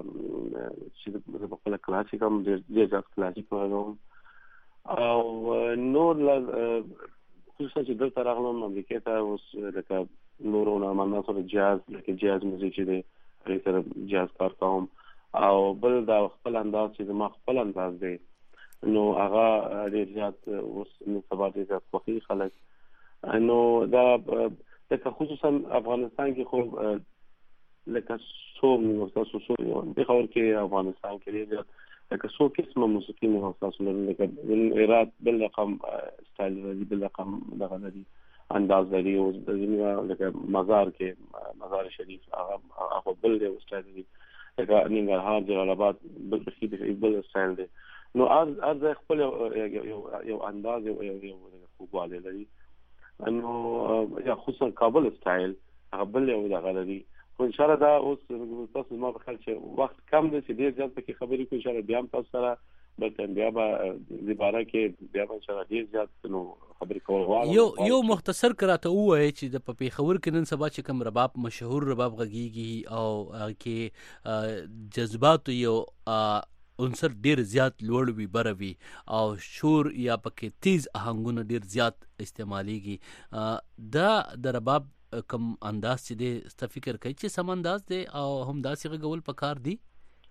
چې په خپله کلاسیک هم ډېر زیات کلاسیک وایي او نور خصوصا چې دلته راغلم امریکا ته اوس لکه نورو هنرمندانو سره جاز لکه جاز موزیک چې دی هغې سره جاز کار کوم او بل دا خپل انداز چې زما خپل انداز دی نو هغه ډېر زیات اوس نن سبا ډېر زیات خوښوي خلک نو دا لکه خصوصا افغانستان کې خو لکه څو تاسو څو پېښور کې افغانستان کې ډېر زیات لکه څو قسمه موسیقي مو تاسو لرئ لکه هرات بل رقم سټایل لري بل رقم دغه لري انداز لري او لکه مزار کې مزار شریف هغه بل دی سټایل لري لکه ننګرهار جلال آباد بل بل سټایل دی نو ارز خپل یو انداز یو خوږوالی لري نو یا خصوصا کابل سټایل هغه بل یو دغه لري خو انشاءالله دا اوس تاسو ما په خیال چې وخت کم دی چې ډېر زیات پکې خبرې کوو انشاءالله بیا هم تاسو سره بل بیا به د باره کې بیا به انشاءالله ډېر زیات نو خبرې کول غواړم یو مختصر کراته ووایي چې د پېښور کې نن سبا چې کوم رباب مشهور رباب غږیږي او کې جذبات یو عنصر ډیر زیات لوړ وي بروي او شور یا پکې تیز آهنګونه ډیر زیات استعماليږي دا د رباب کوم انداز چې دی ست فکر کوي چې سم انداز دی او هم داسې غږول پکار دی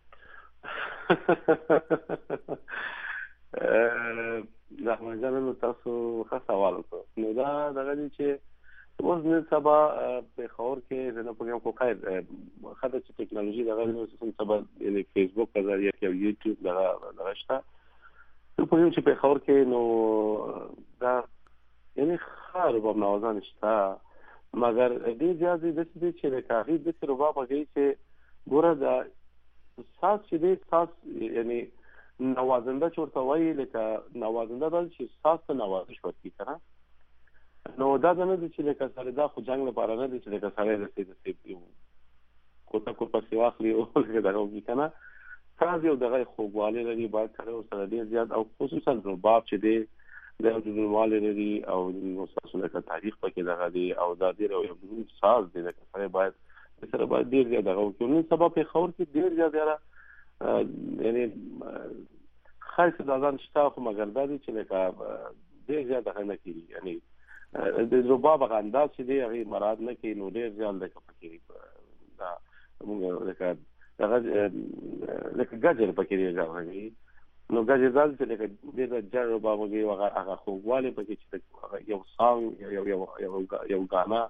زحمت جانانو تاسو ښه سوال وکړو نو دا دغه دی چې اوس نن سبا پېښور کې زه نه پوهېږم خو خیر ښه ده چې ټکنالوژي دغه دی اوس نن سبا یعنې فیسبوک په ذریعه کې او یوټیوب دغه شته زه پوهېږم چې پېښور کې نو دا یعنې ښه رباب نوازان شته مګر ډېر زیات دي داسې دي چې لکه هغې داسې رباب غږوي چې ګوره دا ساز چې دی ساز یعنې نوازنده چې ورته وایي لکه نوازنده دا چې ساز ته نوازش ورکړي که نه نو دا نه دی چې لکه سړی دا خو جنګ لپاره نه دی چې لکه سړی داسې یو کوټه پسې واخلي او لکه دغه وکړي که نه ساز یو دغه خوږوالی لري باید سړی ورسره ډېر زیات او خصوصا رباب چې دی دا یو ډېروالی لري او ستاسو لکه تاریخ پکې دغه دی او دا ډېر یو دروند ساز دی لکه سړی باید سره باید ډېر زیات دغه وکړي نن سبا پېښور کې ډېر زیات یاره یعنې ښایسته سازان شته خو مګر دا دی چې لکه ډېر زیات دغه نه کېږي یعنې د رباب هغه انداز چې دی هغې مراعات نه کوي نو ډېر زیات لکه پکې دا مونږ لکه دغه لکه ګجر پکې ډېر زیات غږوي نو ګجر دا چې لکه ډېر جړ رباب غږوي هغه خوږوالی پکې چې یو سانګ یو ګانا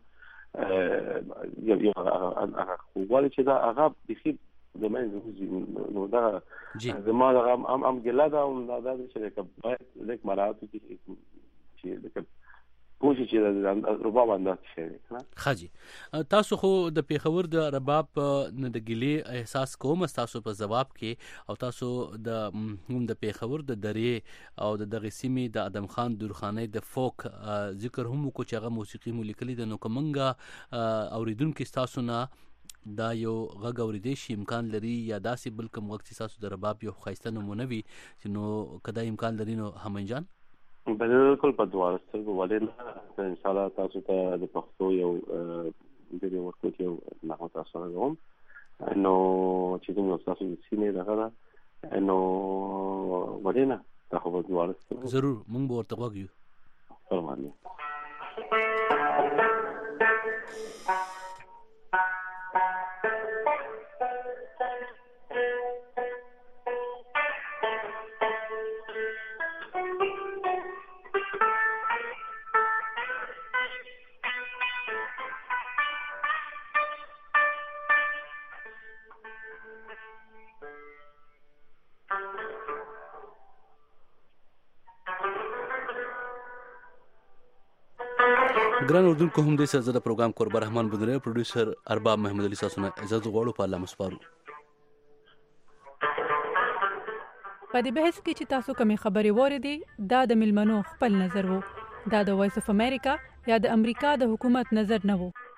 یو هغه خوږوالی چې دا هغه بیخي د منځه وځي نو دغه زما دغه هم ګیله ده هم دا ده چې لکه باید لږ مراعات وکړي چې لکه پوه شي چې د رباب انداز شی دی ښه جي تاسو خو د پېښور د رباب نه د ګیلې احساس کوم ستاسو په ځواب کې او تاسو د پېښور د درې او د دغې سیمې د ادم خان درخانۍ د فوک ذکر هم وکړو چې هغه موسیقي مو لیکلې ده نو که موږ اورېدونکي ستاسو نه دا یو غږ اورېدی شي امکان لري یا داسې بل کوم غږ چې تاسو د رباب یو ښایسته نمونه وي چې نو که دا امکان لري نو همین جان بالکل په دواړو سترګو ولې نه ان شاء الله تاسو ته د پښتو یو ویډیو ورکوټ یو نغمه تاسو سره کوم نو چې موږ تاسو د سینې دغه نو ولې نه دا خو په دواړو سترګو ضرور موږ به ورته غوږ یو فرمانه ګران اردوونکو هم دې سره د پروګرام قربان رحمان بندره پروډوسر ارباب محمد علي تاسو نه عزت غواړو په الله مسپارو په دې بحث کې چې تاسو کومې خبرې واورېدې دا د ملمنو خپل نظر وو دا د وایس اف امریکا یا د امریکا د حکومت نظر نه وو